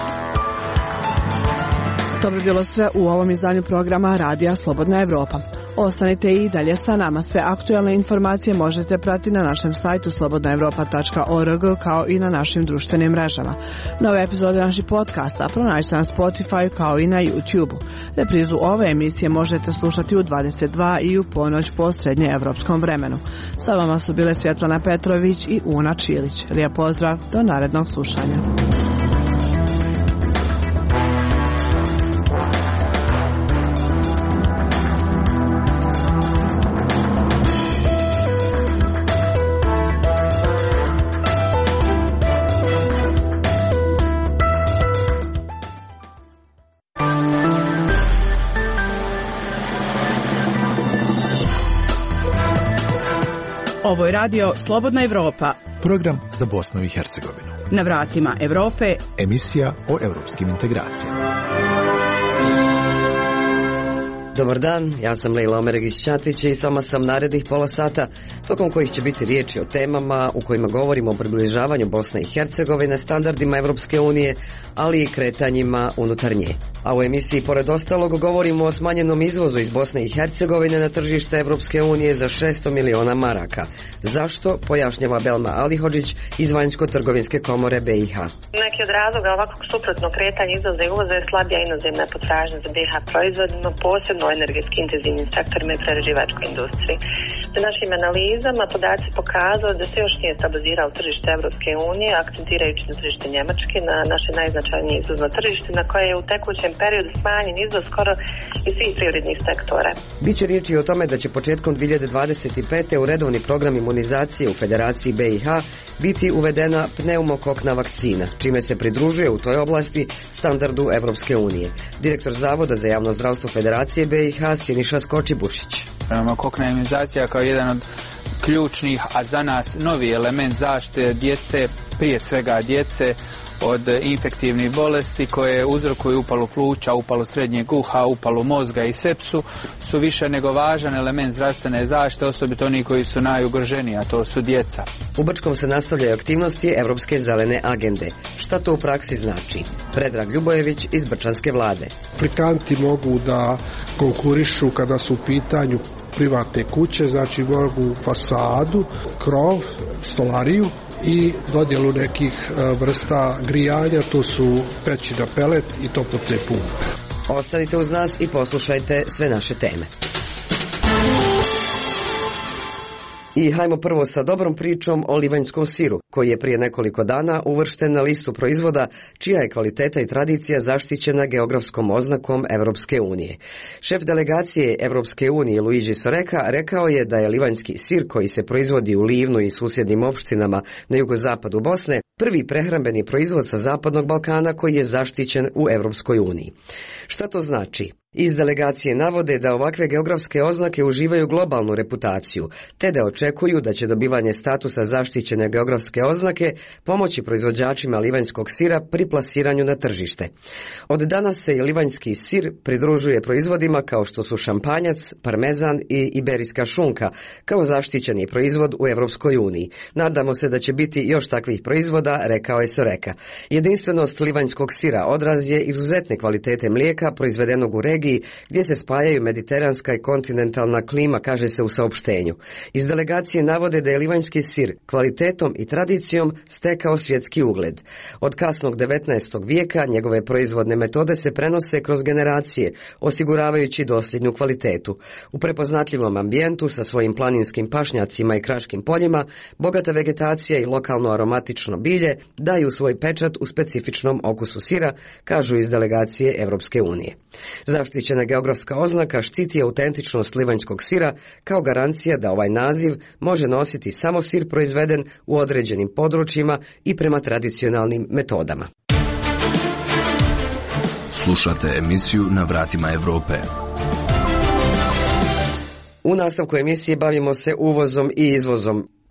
To bi bilo sve u ovom izdanju programa Radija Slobodna Evropa. Ostanite i dalje sa nama. Sve aktualne informacije možete pratiti na našem sajtu slobodnaevropa.org kao i na našim društvenim mrežama. Nove epizode naših podcasta pronađite na Spotify kao i na YouTube-u. Reprizu ove emisije možete slušati u 22 i u ponoć po srednjeevropskom vremenu. Sa vama su bile Svjetlana Petrović i Una Čilić. Lijep pozdrav, do narednog slušanja. Ovo je radio Slobodna Evropa. Program za Bosnu i Hercegovinu. Na vratima Evrope. Emisija o europskim integracijama. Dobar dan, ja sam Lejla Omeregić-Ćatić i s vama sam narednih pola sata, tokom kojih će biti riječi o temama u kojima govorimo o približavanju Bosne i Hercegovine standardima Evropske unije, ali i kretanjima unutar nje. A u emisiji, pored ostalog, govorimo o smanjenom izvozu iz Bosne i Hercegovine na tržište Evropske unije za 600 miliona maraka. Zašto, pojašnjava Belma Alihodžić iz Vanjsko-trgovinske komore BiH. Neki od razloga ovakvog suprotnog kretanja izvoza i uvoza je slabija inozemna potražnja za BiH proizvodima, posebno u energetski intenzivnim sektorima i prerađivačkoj industriji. Za našim analizama podaci pokazuju da se još nije stabiliziralo tržište Evropske unije, akcentirajući na tržište Njemačke, na naše najznačajnije izvozno tržište, na koje je u tekućem periodu smanjen izvoz skoro iz svih privrednih sektora. Biće riječi o tome da će početkom 2025. u redovni program imunizacije u Federaciji BiH biti uvedena pneumokokna vakcina, čime se pridružuje u toj oblasti standardu Evropske unije. Direktor Zavoda za javno zdravstvo Federacije BiH Siniša Skočibušić. Pneumokokna imunizacija kao jedan od ključnih, a za nas novi element zaštite djece, prije svega djece, od infektivnih bolesti koje uzrokuju upalu pluća, upalu srednjeg uha, upalu mozga i sepsu, su više nego važan element zdravstvene zaštite, osobito oni koji su najugroženiji, a to su djeca. U Brčkom se nastavljaju aktivnosti Evropske zelene agende. Šta to u praksi znači? Predrag Ljubojević iz Brčanske vlade. Aplikanti mogu da konkurišu kada su u pitanju privatne kuće, znači mogu fasadu, krov, stolariju i dodjelu nekih vrsta grijanja, to su peći na pelet i toplotne pumpe. Ostanite uz nas i poslušajte sve naše teme. I hajmo prvo sa dobrom pričom o livanjskom siru, koji je prije nekoliko dana uvršten na listu proizvoda čija je kvaliteta i tradicija zaštićena geografskom oznakom Evropske unije. Šef delegacije Evropske unije Luigi Soreka rekao je da je livanjski sir koji se proizvodi u Livnu i susjednim opštinama na jugozapadu Bosne prvi prehrambeni proizvod sa zapadnog Balkana koji je zaštićen u Evropskoj uniji. Šta to znači? Iz delegacije navode da ovakve geografske oznake uživaju globalnu reputaciju, te da očekuju da će dobivanje statusa zaštićene geografske oznake pomoći proizvođačima livanjskog sira pri plasiranju na tržište. Od danas se i livanjski sir pridružuje proizvodima kao što su šampanjac, parmezan i iberijska šunka, kao zaštićeni proizvod u Evropskoj uniji. Nadamo se da će biti još takvih proizvoda, rekao je Soreka. Jedinstvenost livanjskog sira odraz je izuzetne kvalitete mlijeka proizvedenog u regiji gdje se spajaju mediteranska i kontinentalna klima, kaže se u saopštenju. Iz delegacije navode da je livanjski sir kvalitetom i tradicijom stekao svjetski ugled. Od kasnog 19. vijeka njegove proizvodne metode se prenose kroz generacije, osiguravajući dosljednu kvalitetu. U prepoznatljivom ambijentu sa svojim planinskim pašnjacima i kraškim poljima, bogata vegetacija i lokalno aromatično bilje daju svoj pečat u specifičnom okusu sira, kažu iz delegacije Evropske unije. Zaštićena geografska oznaka štiti autentičnost livanjskog sira kao garancija da ovaj naziv može nositi samo sir proizveden u određenim područjima i prema tradicionalnim metodama. Slušate emisiju Na vratima Evrope. U nastavku emisije bavimo se uvozom i izvozom.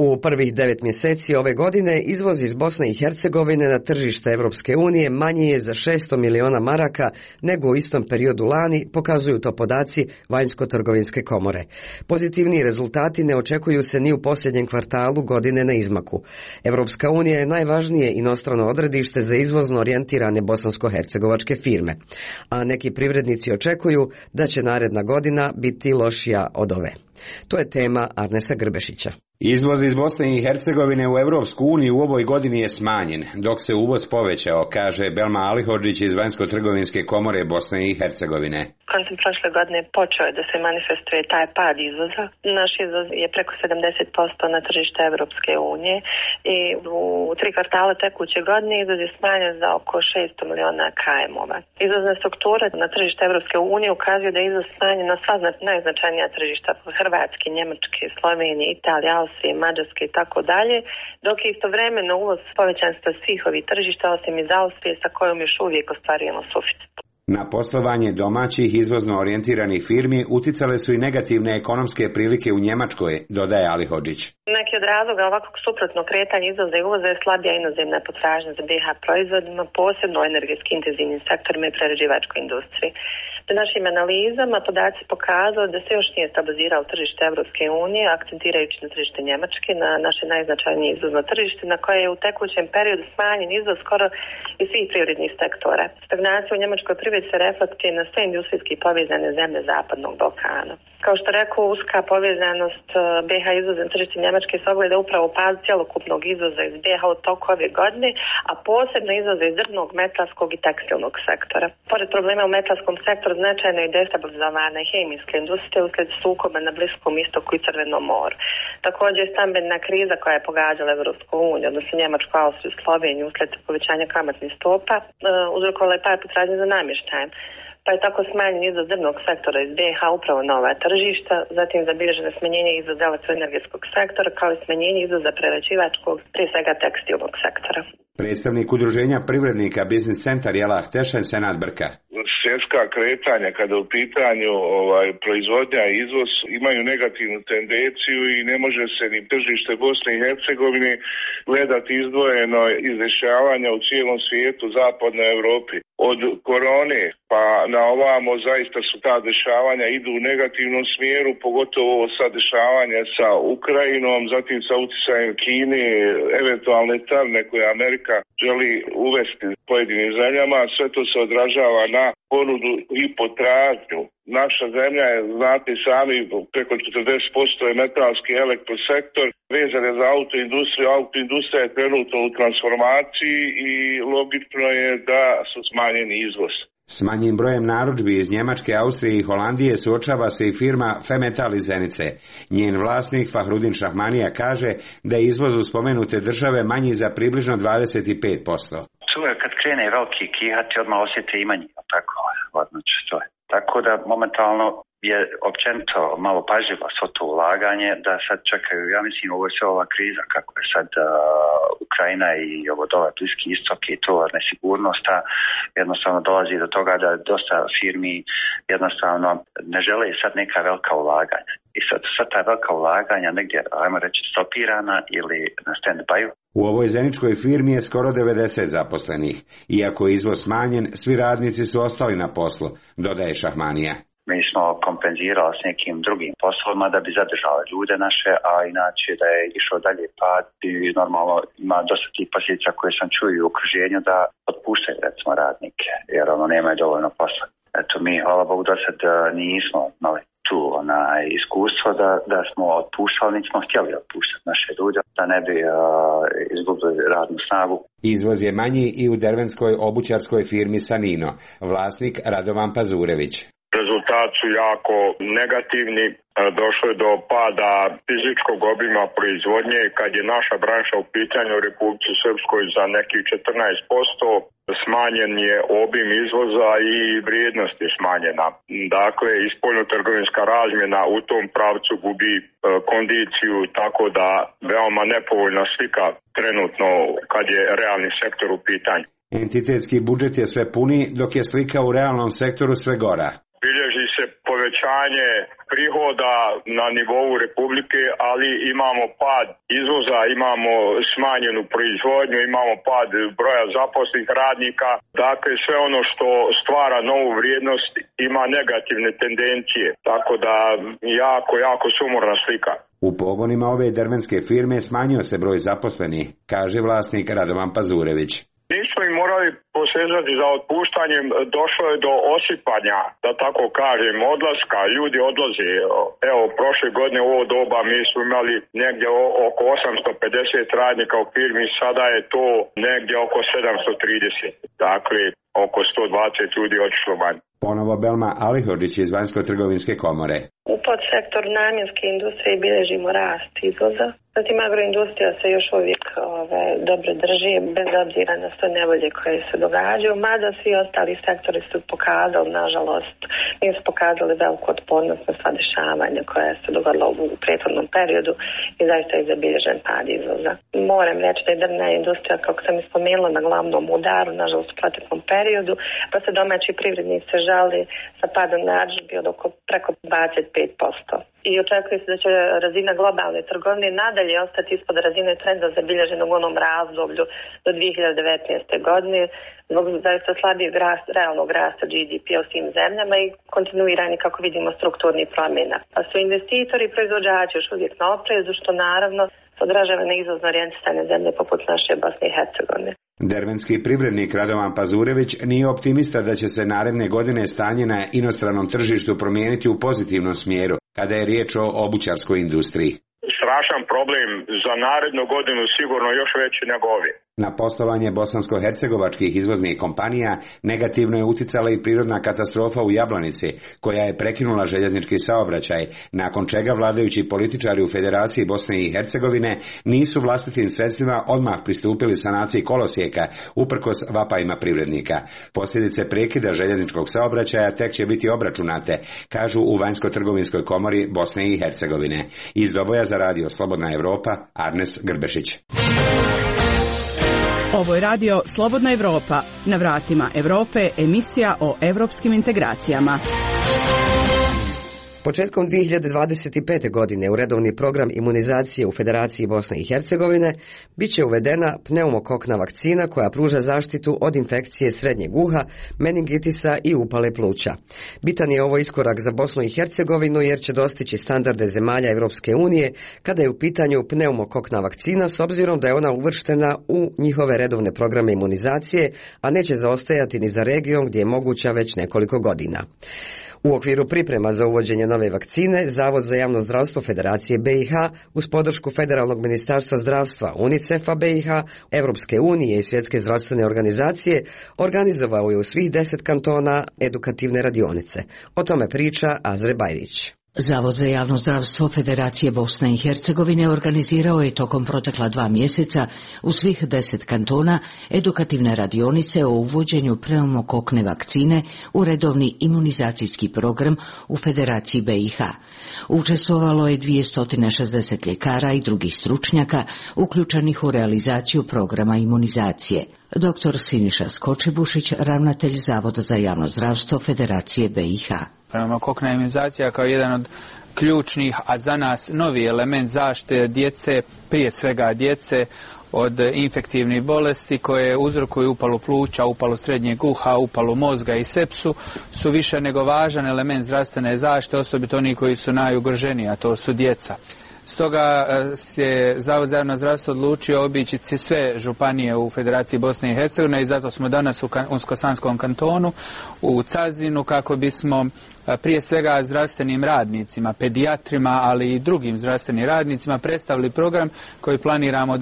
U prvih 9 mjeseci ove godine izvoz iz Bosne i Hercegovine na tržište Europske unije manji je za 600 miliona maraka nego u istom periodu lani, pokazuju to podaci Vanjsko-trgovinske komore. Pozitivni rezultati ne očekuju se ni u posljednjem kvartalu godine na izmaku. Europska unija je najvažnije inostrano odredište za izvozno orijentirane bosansko-hercegovačke firme, a neki privrednici očekuju da će naredna godina biti lošija od ove. To je tema Arnesa Grbešića. Izvoz iz Bosne i Hercegovine u Europsku uniju u ovoj godini je smanjen, dok se uvoz povećao, kaže Belma Alihodžić iz Vanjsko-trgovinske komore Bosne i Hercegovine. Koncem prošle godine počeo je da se manifestuje taj pad izvoza. Naš izvoz je preko 70% na tržište Europske unije i u 3 kvartala tekuće godine izvoz je smanjen za oko 600 miliona km-ova. Izvozna struktura na tržište Europske unije ukazuje da je izvoz smanjen na sva najznačajnija tržišta Hrvatske, Njemačke, Slovenije, Italije, Austrije, Mađarske i tako dalje, dok je istovremeno uvoz povećan sa svih ovih tržišta osim iz Austrije sa kojom još uvijek ostvarujemo suficit. Na poslovanje domaćih izvozno orijentiranih firmi uticale su i negativne ekonomske prilike u Njemačkoj, dodaje Alihodžić. Neki od razloga ovakvog suprotnog kretanja izvoza i uvoza je slabija inozemna potražnja za BiH proizvodima, posebno u energetski intenzivnim sektorima i prerađivačkoj industriji. Po našim analizama podaci pokazali da se još nije stabiliziralo tržište Europske unije, akcentirajući na tržište Njemačke, na naše najznačajnije izvozno tržište, na koje je u tekućem periodu smanjen izvoz skoro iz svih privrednih sektora. Stagnacija u njemačkoj privredi se reflektuje na sve industrijski povezane zemlje Zapadnog Balkana. Kao što rekao, uska povezanost BiH izvozom tržište Njemačke se ogleda upravo pad cjelokupnog izvoza iz BiH u toku ove godine, a posebno izvoza iz drvnog, metalskog i tekstilnog sektora. Pored problema u metalskom sektoru, značajno je destabilizovana hemijska industrija uslijed sukoba na Bliskom istoku i Crvenom moru. Također je stambena kriza koja je pogađala Europsku uniju, odnosno Njemačku, Austriju i Sloveniju uslijed povećanja kamatnih stopa, uzrokovala je pad potražnje za namještajem. Pa je tako smanjen izvoz drvnog sektora iz BiH upravo na ova tržišta, zatim zabilježeno smanjenje izvoza elektroenergetskog sektora kao i smanjenje izvoza prerađivačkog, prije svega tekstilnog sektora. Predstavnik udruženja privrednika Biznis centar Jelah Tešen Senad Brka. Svjetska kretanja kada u pitanju proizvodnja i izvoz imaju negativnu tendenciju i ne može se ni tržište Bosne i Hercegovine gledati izdvojeno iz dešavanja u cijelom svijetu, zapadnoj Europi. Od korone pa na ovamo zaista su ta dešavanja idu u negativnom smjeru, pogotovo sa dešavanja sa Ukrajinom, zatim sa utjecajem Kine, eventualne carine koje Amerika želi uvesti pojedinim zemljama. Sve to se odražava na ponudu i potražnju. Naša zemlja je, znate sami, preko 40% je metalski elektrosektor, vezan je za autoindustriju. Autoindustrija je trenutno u transformaciji i logično je da su smanjeni izvoz. S manjim brojem narudžbi iz Njemačke, Austrije i Holandije suočava se i firma Femetal iz Zenice. Njen vlasnik Fahrudin Šahmanija kaže da je izvoz u spomenute države manji za približno 25%. Kad krene veliki kihati, odmah osjete i manji, tako, hladnoću to je. Tako da momentalno je općenito malo pažljivo svo to ulaganje, da sad čekaju, ja mislim, ovo je sve ova kriza, kako je sad Ukrajina i ovo dole Bliski istok i to nesigurnost, jednostavno dolazi do toga da dosta firmi jednostavno ne žele sad neka velika ulaganja. I sad ta velika ulaganja negdje, ajmo reći, stopirana ili na stand-by. U ovoj zeničkoj firmi je skoro 90 zaposlenih. Iako je izvoz smanjen, svi radnici su ostali na poslu, dodaje Šahmanija. Mi smo kompenzirali s nekim drugim poslovima da bi zadržali ljude naše, a inače da je išao dalje pad i normalno ima dosta tih posljedica koje sam čuo u okruženju da otpuštaju recimo radnike, jer nemaju dovoljno posla. Eto, mi, hvala Bogu, do sad nismo imali tu iskustvo da smo otpuštali, nismo htjeli otpuštati naše ljude, da ne bi izgubili radnu snagu. Izvoz je manji i u dervenskoj obućarskoj firmi Sanino, vlasnik Radovan Pazurević. Rezultati su jako negativni, došlo je do pada fizičkog obima proizvodnje kad je naša branša u pitanju u Republici Srpskoj za nekih 14%, smanjen je obim izvoza i vrijednost je smanjena. Dakle, spoljnotrgovinska razmjena u tom pravcu gubi kondiciju, tako da veoma nepovoljna slika trenutno kad je realni sektor u pitanju. Entitetski budžet je sve puni, dok je slika u realnom sektoru sve gora. Bilježi se povećanje povećanje prihoda na nivou Republike, ali imamo pad izvoza, imamo smanjenu proizvodnju, imamo pad broja zaposlenih radnika. Dakle, sve ono što stvara novu vrijednost ima negativne tendencije, tako da jako sumorna slika. U pogonima ove dervenske firme smanjio se broj zaposlenih, kaže vlasnik Radovan Pazurević. Nismo im morali posezati za otpuštanjem, došlo je do osipanja, da tako kažem, odlaska, ljudi odlaze. Evo, prošle godine u ovo doba mi smo imali negdje oko 850 radnika u firmi, sada je to negdje oko 730, dakle oko 120 ljudi otišlo manje. Ponovo Belma Alihodžić iz Vanjsko-trgovinske komore. U podsektor namjenske industrije bilježimo rast izvoza. Zatim agroindustrija se još uvijek dobro drži, bez obzira na sve nevolje koje se događaju, mada svi ostali sektori su pokazali, nažalost, nisu pokazali veliku otpornost na sva dešavanja koja se dogodila u prethodnom periodu i zaista je zabilježen pad izvoza. Moram reći da je drvna industrija, kako sam i spomenula, na glavnom udaru, nažalost u proteklom periodu, pa se domaći privrednici žali sa padom narudžbi od oko preko 25%. I očekuje se da će razina globalne trgovine nadalje ostati ispod razine trenda zabilježenog u onom razdoblju do 2019. godine zbog zaista slabijeg realnog rasta GDP u svim zemljama i kontinuirani, kako vidimo, strukturnih promjena. Pa su investitori i proizvođači još uvijek na oprezu, što naravno se odražava na izvozno orijentisane zemlje poput naše Bosne i Hercegovine. Dervenski privrednik Radovan Pazurević nije optimista da će se naredne godine stanje na inostranom tržištu promijeniti u pozitivnom smjeru kada je riječ o obućarskoj industriji. Strašan problem za narednu godinu, sigurno još veći nego ovi. Na poslovanje bosansko-hercegovačkih izvoznih kompanija negativno je uticala i prirodna katastrofa u Jablanici, koja je prekinula željeznički saobraćaj, nakon čega vladajući političari u Federaciji Bosne i Hercegovine nisu vlastitim sredstvima odmah pristupili sanaciji kolosijeka, uprkos vapajima privrednika. Posljedice prekida željezničkog saobraćaja tek će biti obračunate, kažu u Vanjsko-trgovinskoj komori Bosne i Hercegovine. Iz Doboja za radio Slobodna Evropa, Arnes Grbešić. Ovo je radio Slobodna Evropa. Na vratima Evrope emisija o evropskim integracijama. Početkom 2025. godine u redovni program imunizacije u Federaciji Bosne i Hercegovine bit će uvedena pneumokokna vakcina koja pruža zaštitu od infekcije srednjeg uha, meningitisa i upale pluća. Bitan je ovo iskorak za Bosnu i Hercegovinu jer će dostići standarde zemalja Europske unije kada je u pitanju pneumokokna vakcina, s obzirom da je ona uvrštena u njihove redovne programe imunizacije, a neće zaostajati ni za regijom gdje je moguća već nekoliko godina. U okviru priprema za uvođenje nove vakcine, Zavod za javno zdravstvo Federacije BiH uz podršku Federalnog ministarstva zdravstva, UNICEF-a BiH, Europske unije i Svjetske zdravstvene organizacije organizovao je u svih 10 kantona edukativne radionice. O tome priča Azre Bajrić. Zavod za javno zdravstvo Federacije Bosne i Hercegovine organizirao je tokom protekla 2 mjeseca u svih 10 kantona edukativne radionice o uvođenju pneumokokne vakcine u redovni imunizacijski program u Federaciji BiH. Učestvovalo je 260 ljekara i drugih stručnjaka uključenih u realizaciju programa imunizacije. Dr. Siniša Skočibušić, ravnatelj Zavoda za javno zdravstvo Federacije BiH. Pneumokokna imunizacija kao jedan od ključnih, a za nas novi element zaštite djece, prije svega djece, od infektivnih bolesti koje uzrokuju upalu pluća, upalu srednjeg uha, upalu mozga i sepsu, su više nego važan element zdravstvene zaštite, osobito oni koji su najugroženiji, a to su djeca. Stoga se Zavod za javno zdravstvo odlučio obići sve županije u Federaciji Bosne i Hercegovine i zato smo danas u Unsko-Sanskom kantonu, u Cazinu, kako bismo prije svega zdravstvenim radnicima, pedijatrima, ali i drugim zdravstvenim radnicima predstavili program koji planiramo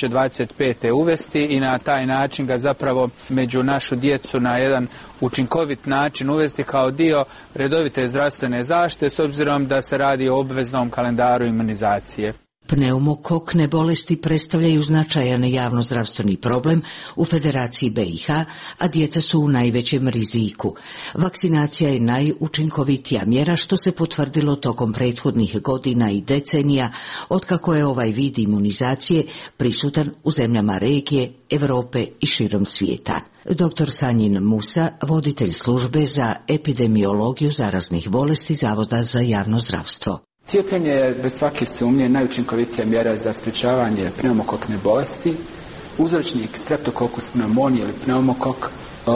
2025. uvesti i na taj način ga zapravo među našu djecu na jedan učinkovit način uvesti kao dio redovite zdravstvene zaštite, s obzirom da se radi o obveznom kalendaru imunizacije. Pneumokokne bolesti predstavljaju značajan javnozdravstveni problem u Federaciji BiH, a djeca su u najvećem riziku. Vakcinacija je najučinkovitija mjera što se potvrdilo tokom prethodnih godina i decenija, otkako je ovaj vid imunizacije prisutan u zemljama regije, Europe i širom svijeta. Dr. Sanjin Musa, voditelj službe za epidemiologiju zaraznih bolesti Zavoda za javno zdravstvo. Cijepljenje je bez svake sumnje najučinkovitija mjera za sprječavanje pneumokokne bolesti. Uzročnik Streptococcus pneumoniae ili pneumokok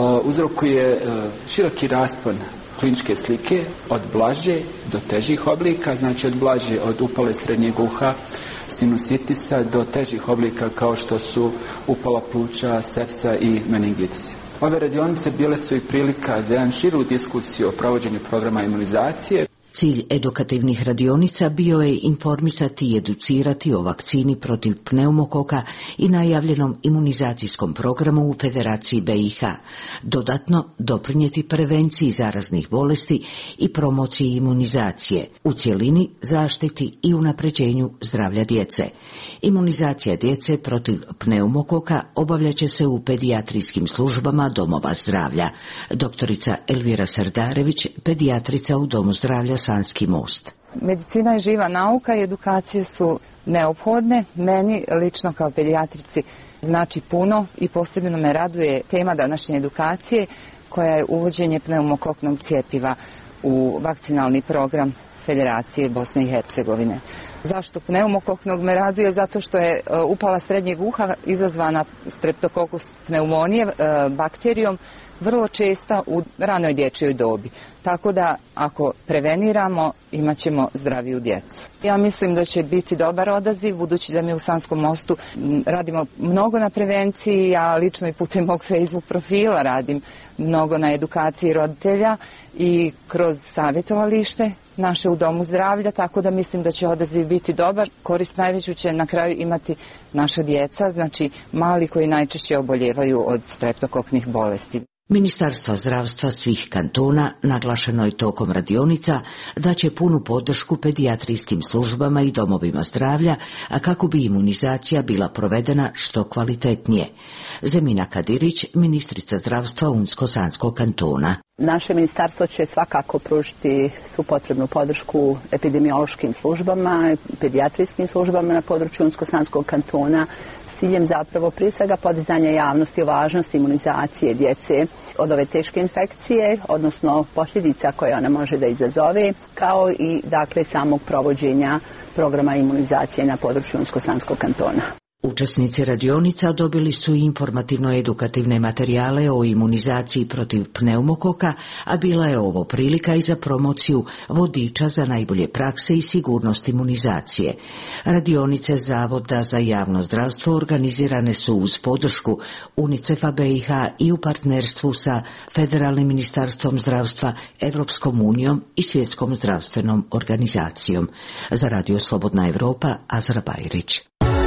uzrokuje široki raspon kliničke slike od blaže do težih oblika, znači od blaže od upale srednjeg uha, sinusitisa do težih oblika kao što su upala pluća, sepsa i meningitis. Ove radionice bile su i prilika za jedan širu diskusiju o provođenju programa imunizacije. Cilj edukativnih radionica bio je informisati i educirati o vakcini protiv pneumokoka i najavljenom imunizacijskom programu u Federaciji BiH, dodatno doprinijeti prevenciji zaraznih bolesti i promociji imunizacije, u cjelini zaštiti i unapređenju zdravlja djece. Imunizacija djece protiv pneumokoka obavljat će se u pedijatrijskim službama domova zdravlja. Doktorica Elvira Serdarević, pedijatrica u Domu zdravlja Sanski most. Medicina je živa nauka i edukacije su neophodne. Meni lično kao pedijatrici znači puno i posebno me raduje tema današnje edukacije koja je uvođenje pneumokoknog cjepiva u vakcinalni program Federacije Bosne i Hercegovine. Zašto pneumokoknog me raduje? Zato što je upala srednjeg uha izazvana Streptococcus pneumoniae bakterijom vrlo česta u ranoj dječjoj dobi. Tako da ako preveniramo imat ćemo zdraviju djecu. Ja mislim da će biti dobar odaziv, budući da mi u Sanskom mostu radimo mnogo na prevenciji, ja lično i putem mog Facebook profila radim mnogo na edukaciji roditelja i kroz savjetovalište naše u Domu zdravlja, tako da mislim da će odaziv biti dobar. Korist najveću će na kraju imati naša djeca, znači mali koji najčešće oboljevaju od streptokoknih bolesti. Ministarstvo zdravstva svih kantona naglašeno je tokom radionica da će punu podršku pedijatrijskim službama i domovima zdravlja, a kako bi imunizacija bila provedena što kvalitetnije. Zemina Kadirić, ministrica zdravstva Unsko-Sanskog kantona. Naše ministarstvo će svakako pružiti svu potrebnu podršku epidemiološkim službama, pedijatrijskim službama na području Unsko-Sanskog kantona, ciljem zapravo prije svega podizanja javnosti o važnosti imunizacije djece od ove teške infekcije, odnosno posljedica koje ona može da izazove, kao i dakle samog provođenja programa imunizacije na području Unsko-Sanskog kantona. Učesnici radionica dobili su informativno-edukativne materijale o imunizaciji protiv pneumokoka, a bila je ovo prilika i za promociju vodiča za najbolje prakse i sigurnost imunizacije. Radionice Zavoda za javno zdravstvo organizirane su uz podršku UNICEF-a BiH i u partnerstvu sa Federalnim ministarstvom zdravstva, Evropskom unijom i Svjetskom zdravstvenom organizacijom. Za Radio Slobodna Evropa, Azra Bajrić.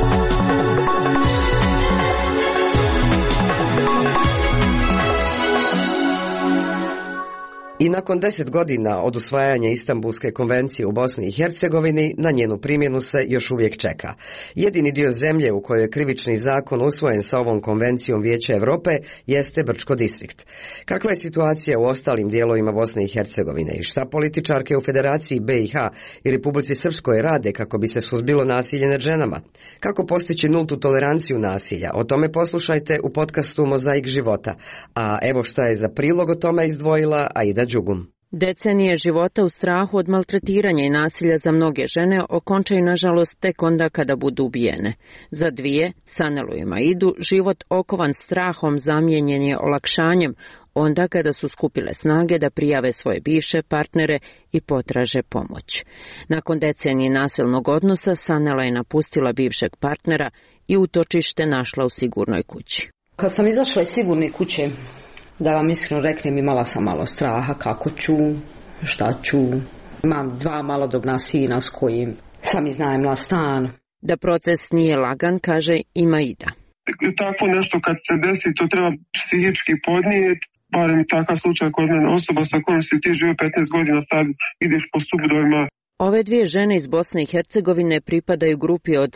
I nakon 10 godina od usvajanja Istanbulske konvencije u Bosni i Hercegovini, na njenu primjenu se još uvijek čeka. Jedini dio zemlje u kojoj je krivični zakon usvojen sa ovom konvencijom Vijeća Europe jeste Brčko distrikt. Kakva je situacija u ostalim dijelovima Bosne i Hercegovine i šta političarke u Federaciji BiH i Republici Srpskoj rade kako bi se suzbilo nasilje nad ženama? Kako postići nultu toleranciju nasilja? O tome poslušajte u podcastu Mozaik života. A evo šta je za prilog o tome izdvojila Aida Đugum. Decenije života u strahu od maltretiranja i nasilja za mnoge žene okončaju nažalost tek onda kada budu ubijene. Za dvije, Sanelu i Maidu, život okovan strahom zamijenjen je olakšanjem onda kada su skupile snage da prijave svoje bivše partnere i potraže pomoć. Nakon decenije nasilnog odnosa, Sanela je napustila bivšeg partnera i utočište našla u sigurnoj kući. Kad sam izašla iz sigurne kuće, da vam iskreno reknem, imala sam malo straha kako ću, šta ću. Imam 2 malodobna sina s kojim sam iznajmila stan. Da proces nije lagan, kaže i Maida. Tako nešto kad se desi, to treba psihički podnijeti. Barem takav slučaj kod mene, osoba sa kojom si ti živio 15 godina, sad ideš po sudovima. Ove dvije žene iz Bosne i Hercegovine pripadaju grupi od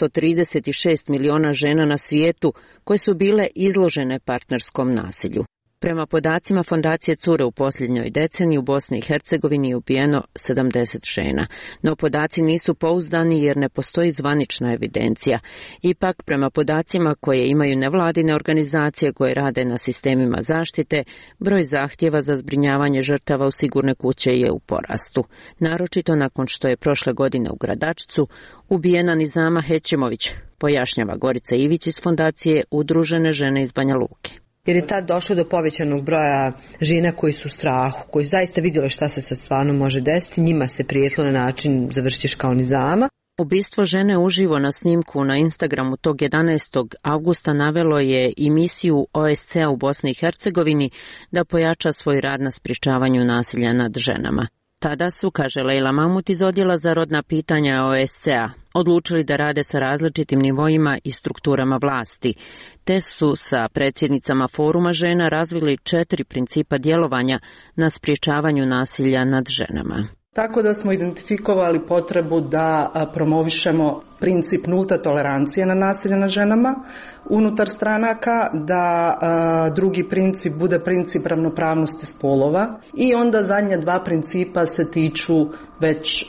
736 miliona žena na svijetu koje su bile izložene partnerskom nasilju. Prema podacima Fondacije Cure u posljednjoj deceniji u Bosni i Hercegovini je ubijeno 70 žena, no podaci nisu pouzdani jer ne postoji zvanična evidencija. Ipak, prema podacima koje imaju nevladine organizacije koje rade na sistemima zaštite, broj zahtjeva za zbrinjavanje žrtava u sigurne kuće je u porastu. Naročito nakon što je prošle godine u Gradačcu ubijena Nizama Hećimović, pojašnjava Gorica Ivić iz Fondacije Udružene žene iz Banja Luke. Jer je tad došlo do povećanog broja žena koji su u strahu, koji su zaista vidjeli šta se sad stvarno može desiti, njima se prijetilo na način završiš kao Nizama. Ubistvo žene uživo na snimku na Instagramu tog 11. avgusta navelo je i misiju OSCE-a u Bosni i Hercegovini da pojača svoj rad na sprječavanju nasilja nad ženama. Tada su, kaže Lejla Mamut iz Odjela za rodna pitanja OSCE-a, odlučili da rade sa različitim nivoima i strukturama vlasti, te su sa predsjednicama foruma žena razvili 4 principa djelovanja na sprječavanju nasilja nad ženama. Tako da smo identifikovali potrebu da promovišemo princip nulta tolerancije na nasilje nad ženama unutar stranaka, da drugi princip bude princip ravnopravnosti spolova i onda zadnja 2 principa se tiču već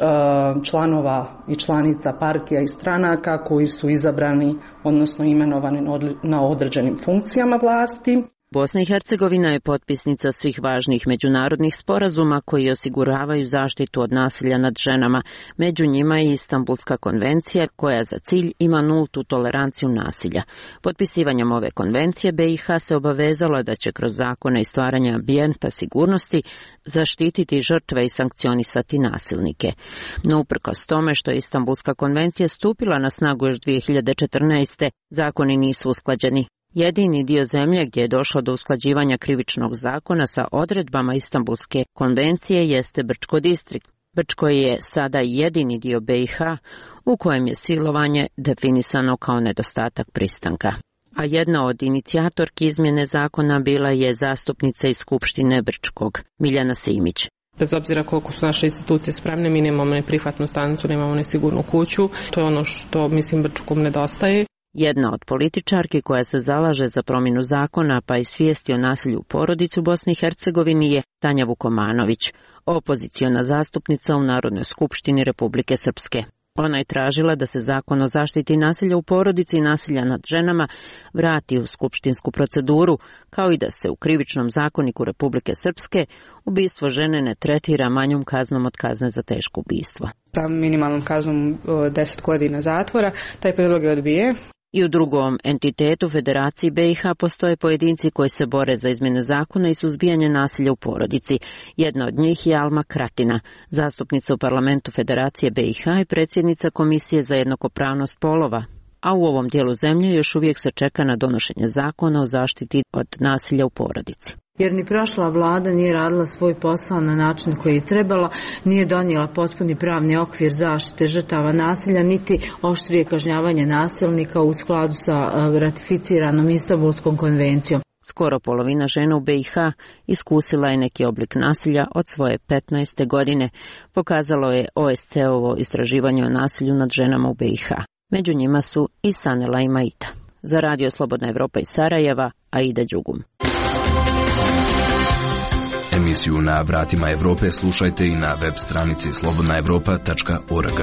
članova i članica partija i stranaka koji su izabrani, odnosno imenovani na određenim funkcijama vlasti. Bosna i Hercegovina je potpisnica svih važnih međunarodnih sporazuma koji osiguravaju zaštitu od nasilja nad ženama. Među njima je Istanbulska konvencija koja za cilj ima nultu toleranciju nasilja. Potpisivanjem ove konvencije BiH se obavezala da će kroz zakone i stvaranje ambijenta sigurnosti zaštititi žrtve i sankcionisati nasilnike. No uprkos tome što je Istanbulska konvencija stupila na snagu još 2014. zakoni nisu usklađeni. Jedini dio zemlje gdje je došlo do usklađivanja krivičnog zakona sa odredbama Istanbulske konvencije jeste Brčko distrikt. Brčko je sada jedini dio BiH u kojem je silovanje definisano kao nedostatak pristanka. A jedna od inicijatorki izmjene zakona bila je zastupnica iz Skupštine Brčkog, Miljana Simić. Bez obzira koliko su naše institucije spremne, mi nemamo ni prihvatnu stanicu, nemamo ni sigurnu kuću. To je ono što, mislim, Brčkom nedostaje. Jedna od političarki koja se zalaže za promjenu zakona pa i svijesti o nasilju u porodici u Bosni i Hercegovini je Tanja Vukomanović, opoziciona zastupnica u Narodnoj skupštini Republike Srpske. Ona je tražila da se zakon o zaštiti nasilja u porodici i nasilja nad ženama vrati u skupštinsku proceduru, kao i da se u krivičnom zakoniku Republike Srpske ubistvo žene ne tretira manjom kaznom od kazne za teško ubistvo. Tam minimalnom kaznom 10 godina zatvora, taj prijedlog je odbijen. I u drugom entitetu Federaciji BiH postoje pojedinci koji se bore za izmjene zakona i suzbijanje nasilja u porodici. Jedna od njih je Alma Kratina, zastupnica u parlamentu Federacije BiH i predsjednica Komisije za jednakopravnost polova. A u ovom dijelu zemlje još uvijek se čeka na donošenje zakona o zaštiti od nasilja u porodici. Jer ni prošla vlada nije radila svoj posao na način koji je trebala, nije donijela potpuni pravni okvir zaštite žrtava nasilja, niti oštrije kažnjavanje nasilnika u skladu sa ratificiranom Istanbulskom konvencijom. Skoro polovina žena u BiH iskusila je neki oblik nasilja od svoje 15. godine, pokazalo je OSCE-ovo istraživanje o nasilju nad ženama u BiH. Među njima su i Sanela i Maita. Za Radio Slobodna Evropa iz Sarajeva, Aida Đugum. Emisiju Na vratima Evrope slušajte i na web stranici slobodnaevropa.org.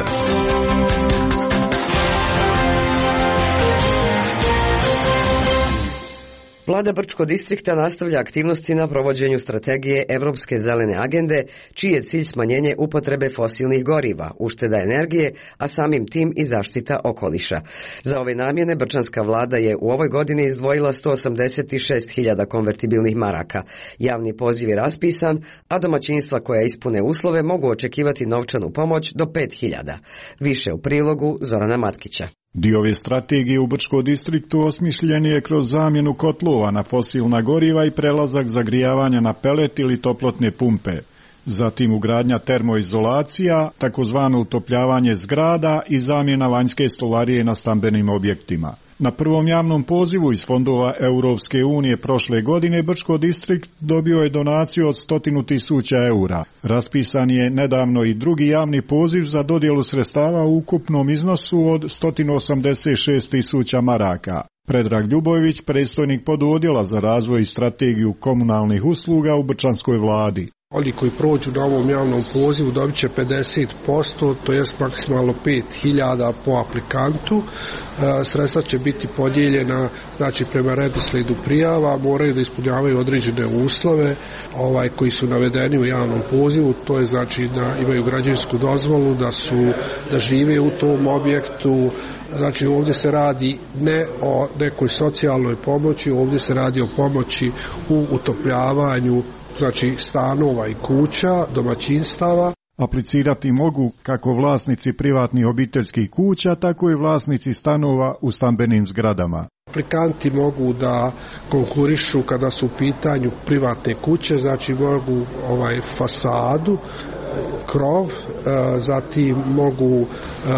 Vlada Brčko distrikta nastavlja aktivnosti na provođenju strategije Europske zelene agende, čiji je cilj smanjenje upotrebe fosilnih goriva, ušteda energije, a samim tim i zaštita okoliša. Za ove namjene brčanska vlada je u ovoj godini izdvojila 186.000 konvertibilnih maraka. Javni poziv je raspisan, a domaćinstva koja ispune uslove mogu očekivati novčanu pomoć do 5.000. Više u prilogu Zorana Matkića. Dio ove strategije u Brčko distriktu osmišljen je kroz zamjenu kotlova na fosilna goriva i prelazak zagrijavanja na pelet ili toplotne pumpe. Zatim ugradnja termoizolacija, takozvano utopljavanje zgrada i zamjena vanjske stolarije na stambenim objektima. Na prvom javnom pozivu iz fondova Europske unije prošle godine Brčko distrikt dobio je donaciju od 100.000 eura. Raspisan je nedavno i drugi javni poziv za dodjelu sredstava u ukupnom iznosu od 186.000 maraka. Predrag Ljubojević, predstojnik pododjela za razvoj i strategiju komunalnih usluga u Brčanskoj vladi. Oni koji prođu na ovom javnom pozivu dobit će 50%, to jest maksimalno 5.000 po aplikantu. Sredstva će biti podijeljena, znači prema redoslijedu prijava, moraju da ispunjavaju određene uslove koji su navedeni u javnom pozivu, to je znači da imaju građevinsku dozvolu, da žive u tom objektu. Znači ovdje se radi ne o nekoj socijalnoj pomoći, ovdje se radi o pomoći u utopljavanju, znači stanova i kuća, domaćinstava. Aplicirati mogu kako vlasnici privatnih obiteljskih kuća, tako i vlasnici stanova u stambenim zgradama. Aplikanti mogu da konkurišu kada su u pitanju privatne kuće, znači mogu fasadu, krov, zatim mogu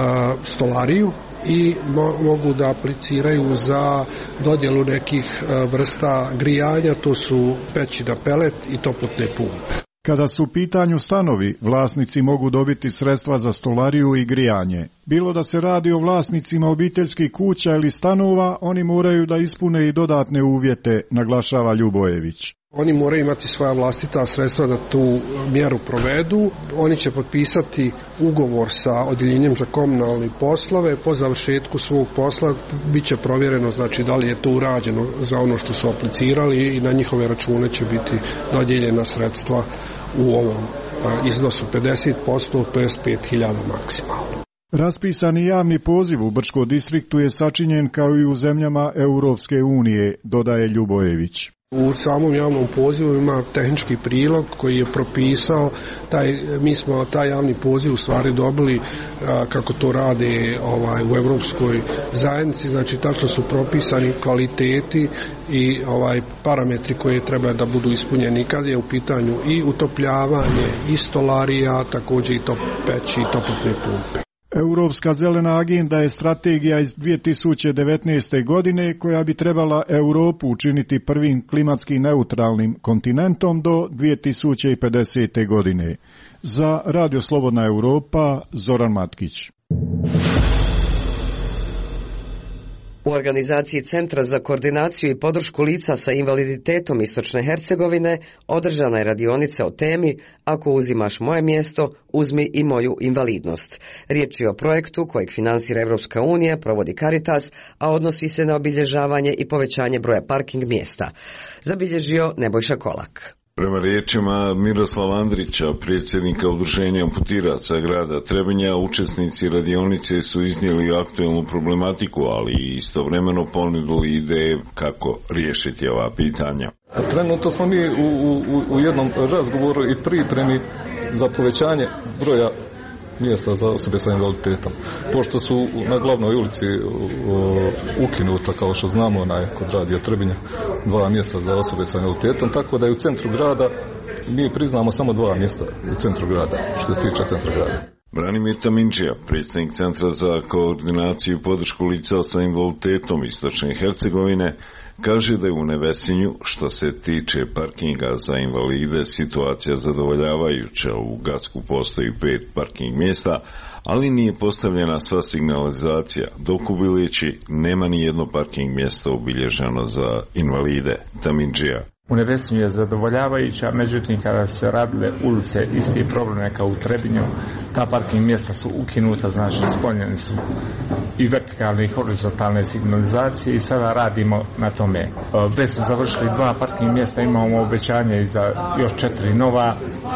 stolariju i mogu da apliciraju za dodjelu nekih vrsta grijanja, to su peći na pelet i toplotne pumpe. Kada su u pitanju stanovi, vlasnici mogu dobiti sredstva za stolariju i grijanje. Bilo da se radi o vlasnicima obiteljskih kuća ili stanova, oni moraju da ispune i dodatne uvjete, naglašava Ljubojević. Oni moraju imati svoja vlastita sredstva da tu mjeru provedu. Oni će potpisati ugovor sa odjeljenjem za komunalne poslove. Po završetku svog posla bit će provjereno, znači da li je to urađeno za ono što su aplicirali i na njihove račune će biti dodijeljena sredstva u ovom iznosu 50%, to je 5.000 maksimalno. Raspisani javni poziv u Brčko distriktu je sačinjen kao i u zemljama Europske unije, dodaje Ljubojević. U samom javnom pozivu ima tehnički prilog koji je propisao, mi smo taj javni poziv u stvari dobili kako to rade u Europskoj zajednici, znači tačno su propisani kvaliteti i parametri koji treba da budu ispunjeni kad je u pitanju i utopljavanje, i stolarija, također i peći i toplotne pumpe. Europska zelena agenda je strategija iz 2019. godine koja bi trebala Europu učiniti prvim klimatski neutralnim kontinentom do 2050. godine. Za Radio Slobodna Europa, Zoran Matkić. U organizaciji Centra za koordinaciju i podršku lica sa invaliditetom Istočne Hercegovine održana je radionica o temi Ako uzimaš moje mjesto, uzmi i moju invalidnost. Riječ je o projektu kojeg finansira Europska unija, provodi Caritas, a odnosi se na obilježavanje i povećanje broja parking mjesta. Zabilježio Nebojša Kolak. Prema riječima Miroslava Andrića, predsjednika udruženja amputiraca grada Trebinja, učesnici radionice su iznijeli aktualnu problematiku, ali i istovremeno ponudili ideje kako riješiti ova pitanja. Trenutno smo mi u jednom razgovoru i pripremi za povećanje broja mjesta za osobe sa invaliditetom. Pošto su na glavnoj ulici ukinuta, kao što znamo, kod radija Trebinja, 2 mjesta za osobe sa invaliditetom, tako da je u centru grada mi priznamo samo 2 mjesta u centru grada, što se tiče centra grada. Branimir Tamindžija, predsjednik Centra za koordinaciju i podršku lica sa invaliditetom Istočne Hercegovine, kaže da je u Nevesinju, što se tiče parkinga za invalide, situacija zadovoljavajuća. U Gacku postoji 5 parking mjesta, ali nije postavljena sva signalizacija, dok u Bilići nema ni jedno parking mjesto obilježeno za invalide. Tamindžija. U Nevesinju je zadovoljavajuća, međutim kada se radile ulice isti probleme kao u Trebinju, ta parking mjesta su ukinuta, znači sklonjeni su i vertikalne i horizontalne signalizacije i sada radimo na tome. Već smo završili 2 parking mjesta, imamo obećanje i za još 4 nova.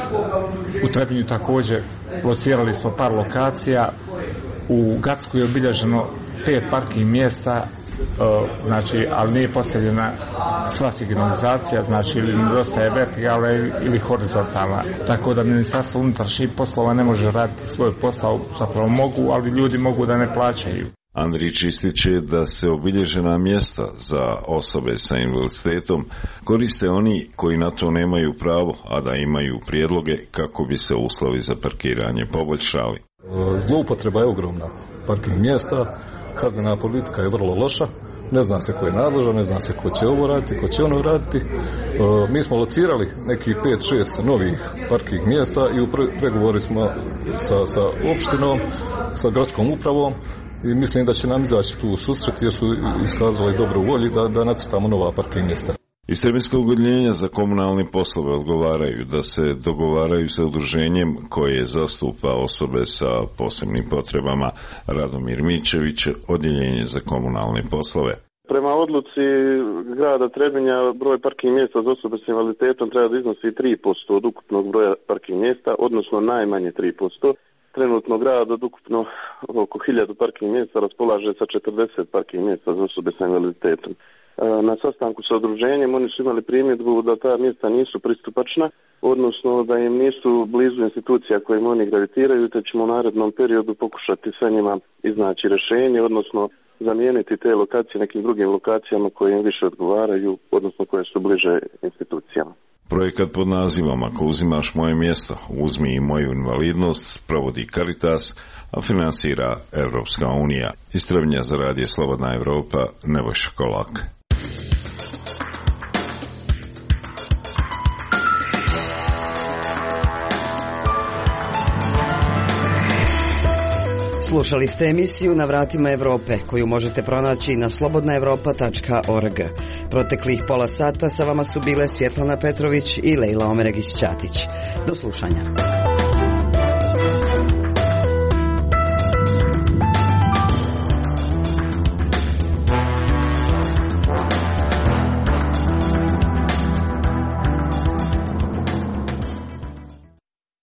U Trebinju također locirali smo par lokacija, u Gacku je obilježeno 5 parking mjesta, znači, ali nije postavljena sva signalizacija, znači ili nedostaje vertikalna ili horizontalna. Tako da Ministarstvo unutrašnjih poslova ne može raditi svoj posao, zapravo mogu, ali ljudi mogu da ne plaćaju. Andrić ističe da se obilježena mjesta za osobe sa invaliditetom koriste oni koji na to nemaju pravo, a da imaju prijedloge kako bi se uslovi za parkiranje poboljšali. Zloupotreba je ogromna parking mjesta, kaznena politika je vrlo loša, ne zna se ko je nadležan, ne zna se ko će ovo raditi, ko će ono raditi. Mi smo locirali neki 5-6 novih parking mjesta i u pregovori smo sa opštinom, sa gradskom upravom i mislim da će nam izaći tu u susret jer su iskazali dobru volju da nacrtamo nova parking mjesta. Iz Trebinskog odjeljenja za komunalne poslove odgovaraju da se dogovaraju sa udruženjem koje zastupa osobe sa posebnim potrebama. Radomir Mičević, odjeljenje za komunalne poslove. Prema odluci grada Trebinja broj parking mjesta za osobe s invaliditetom treba da iznosi 3% od ukupnog broja parking mjesta, odnosno najmanje 3%. Trenutno grad od ukupno oko 1000 parking mjesta raspolaže sa 40 parking mjesta za osobe sa invaliditetom. Na sastanku sa udruženjem oni su imali primjedbu da ta mjesta nisu pristupačna, odnosno da im nisu blizu institucija kojim oni gravitiraju, te ćemo u narednom periodu pokušati sa njima iznaći rješenje, odnosno zamijeniti te lokacije nekim drugim lokacijama koje im više odgovaraju, odnosno koje su bliže institucijama. Projekat pod nazivom Ako uzimaš moje mjesto, uzmi i moju invalidnost sprovodi Caritas, a finansira Evropska unija. Iz Trebinja za radio Slobodna Evropa, Nebojša Kolak. Slušali ste emisiju Na vratima Evrope, koju možete pronaći na slobodnaevropa.org. Proteklih pola sata sa vama su bile Svjetlana Petrović i Lejla Omeregić-Ćatić. Do slušanja.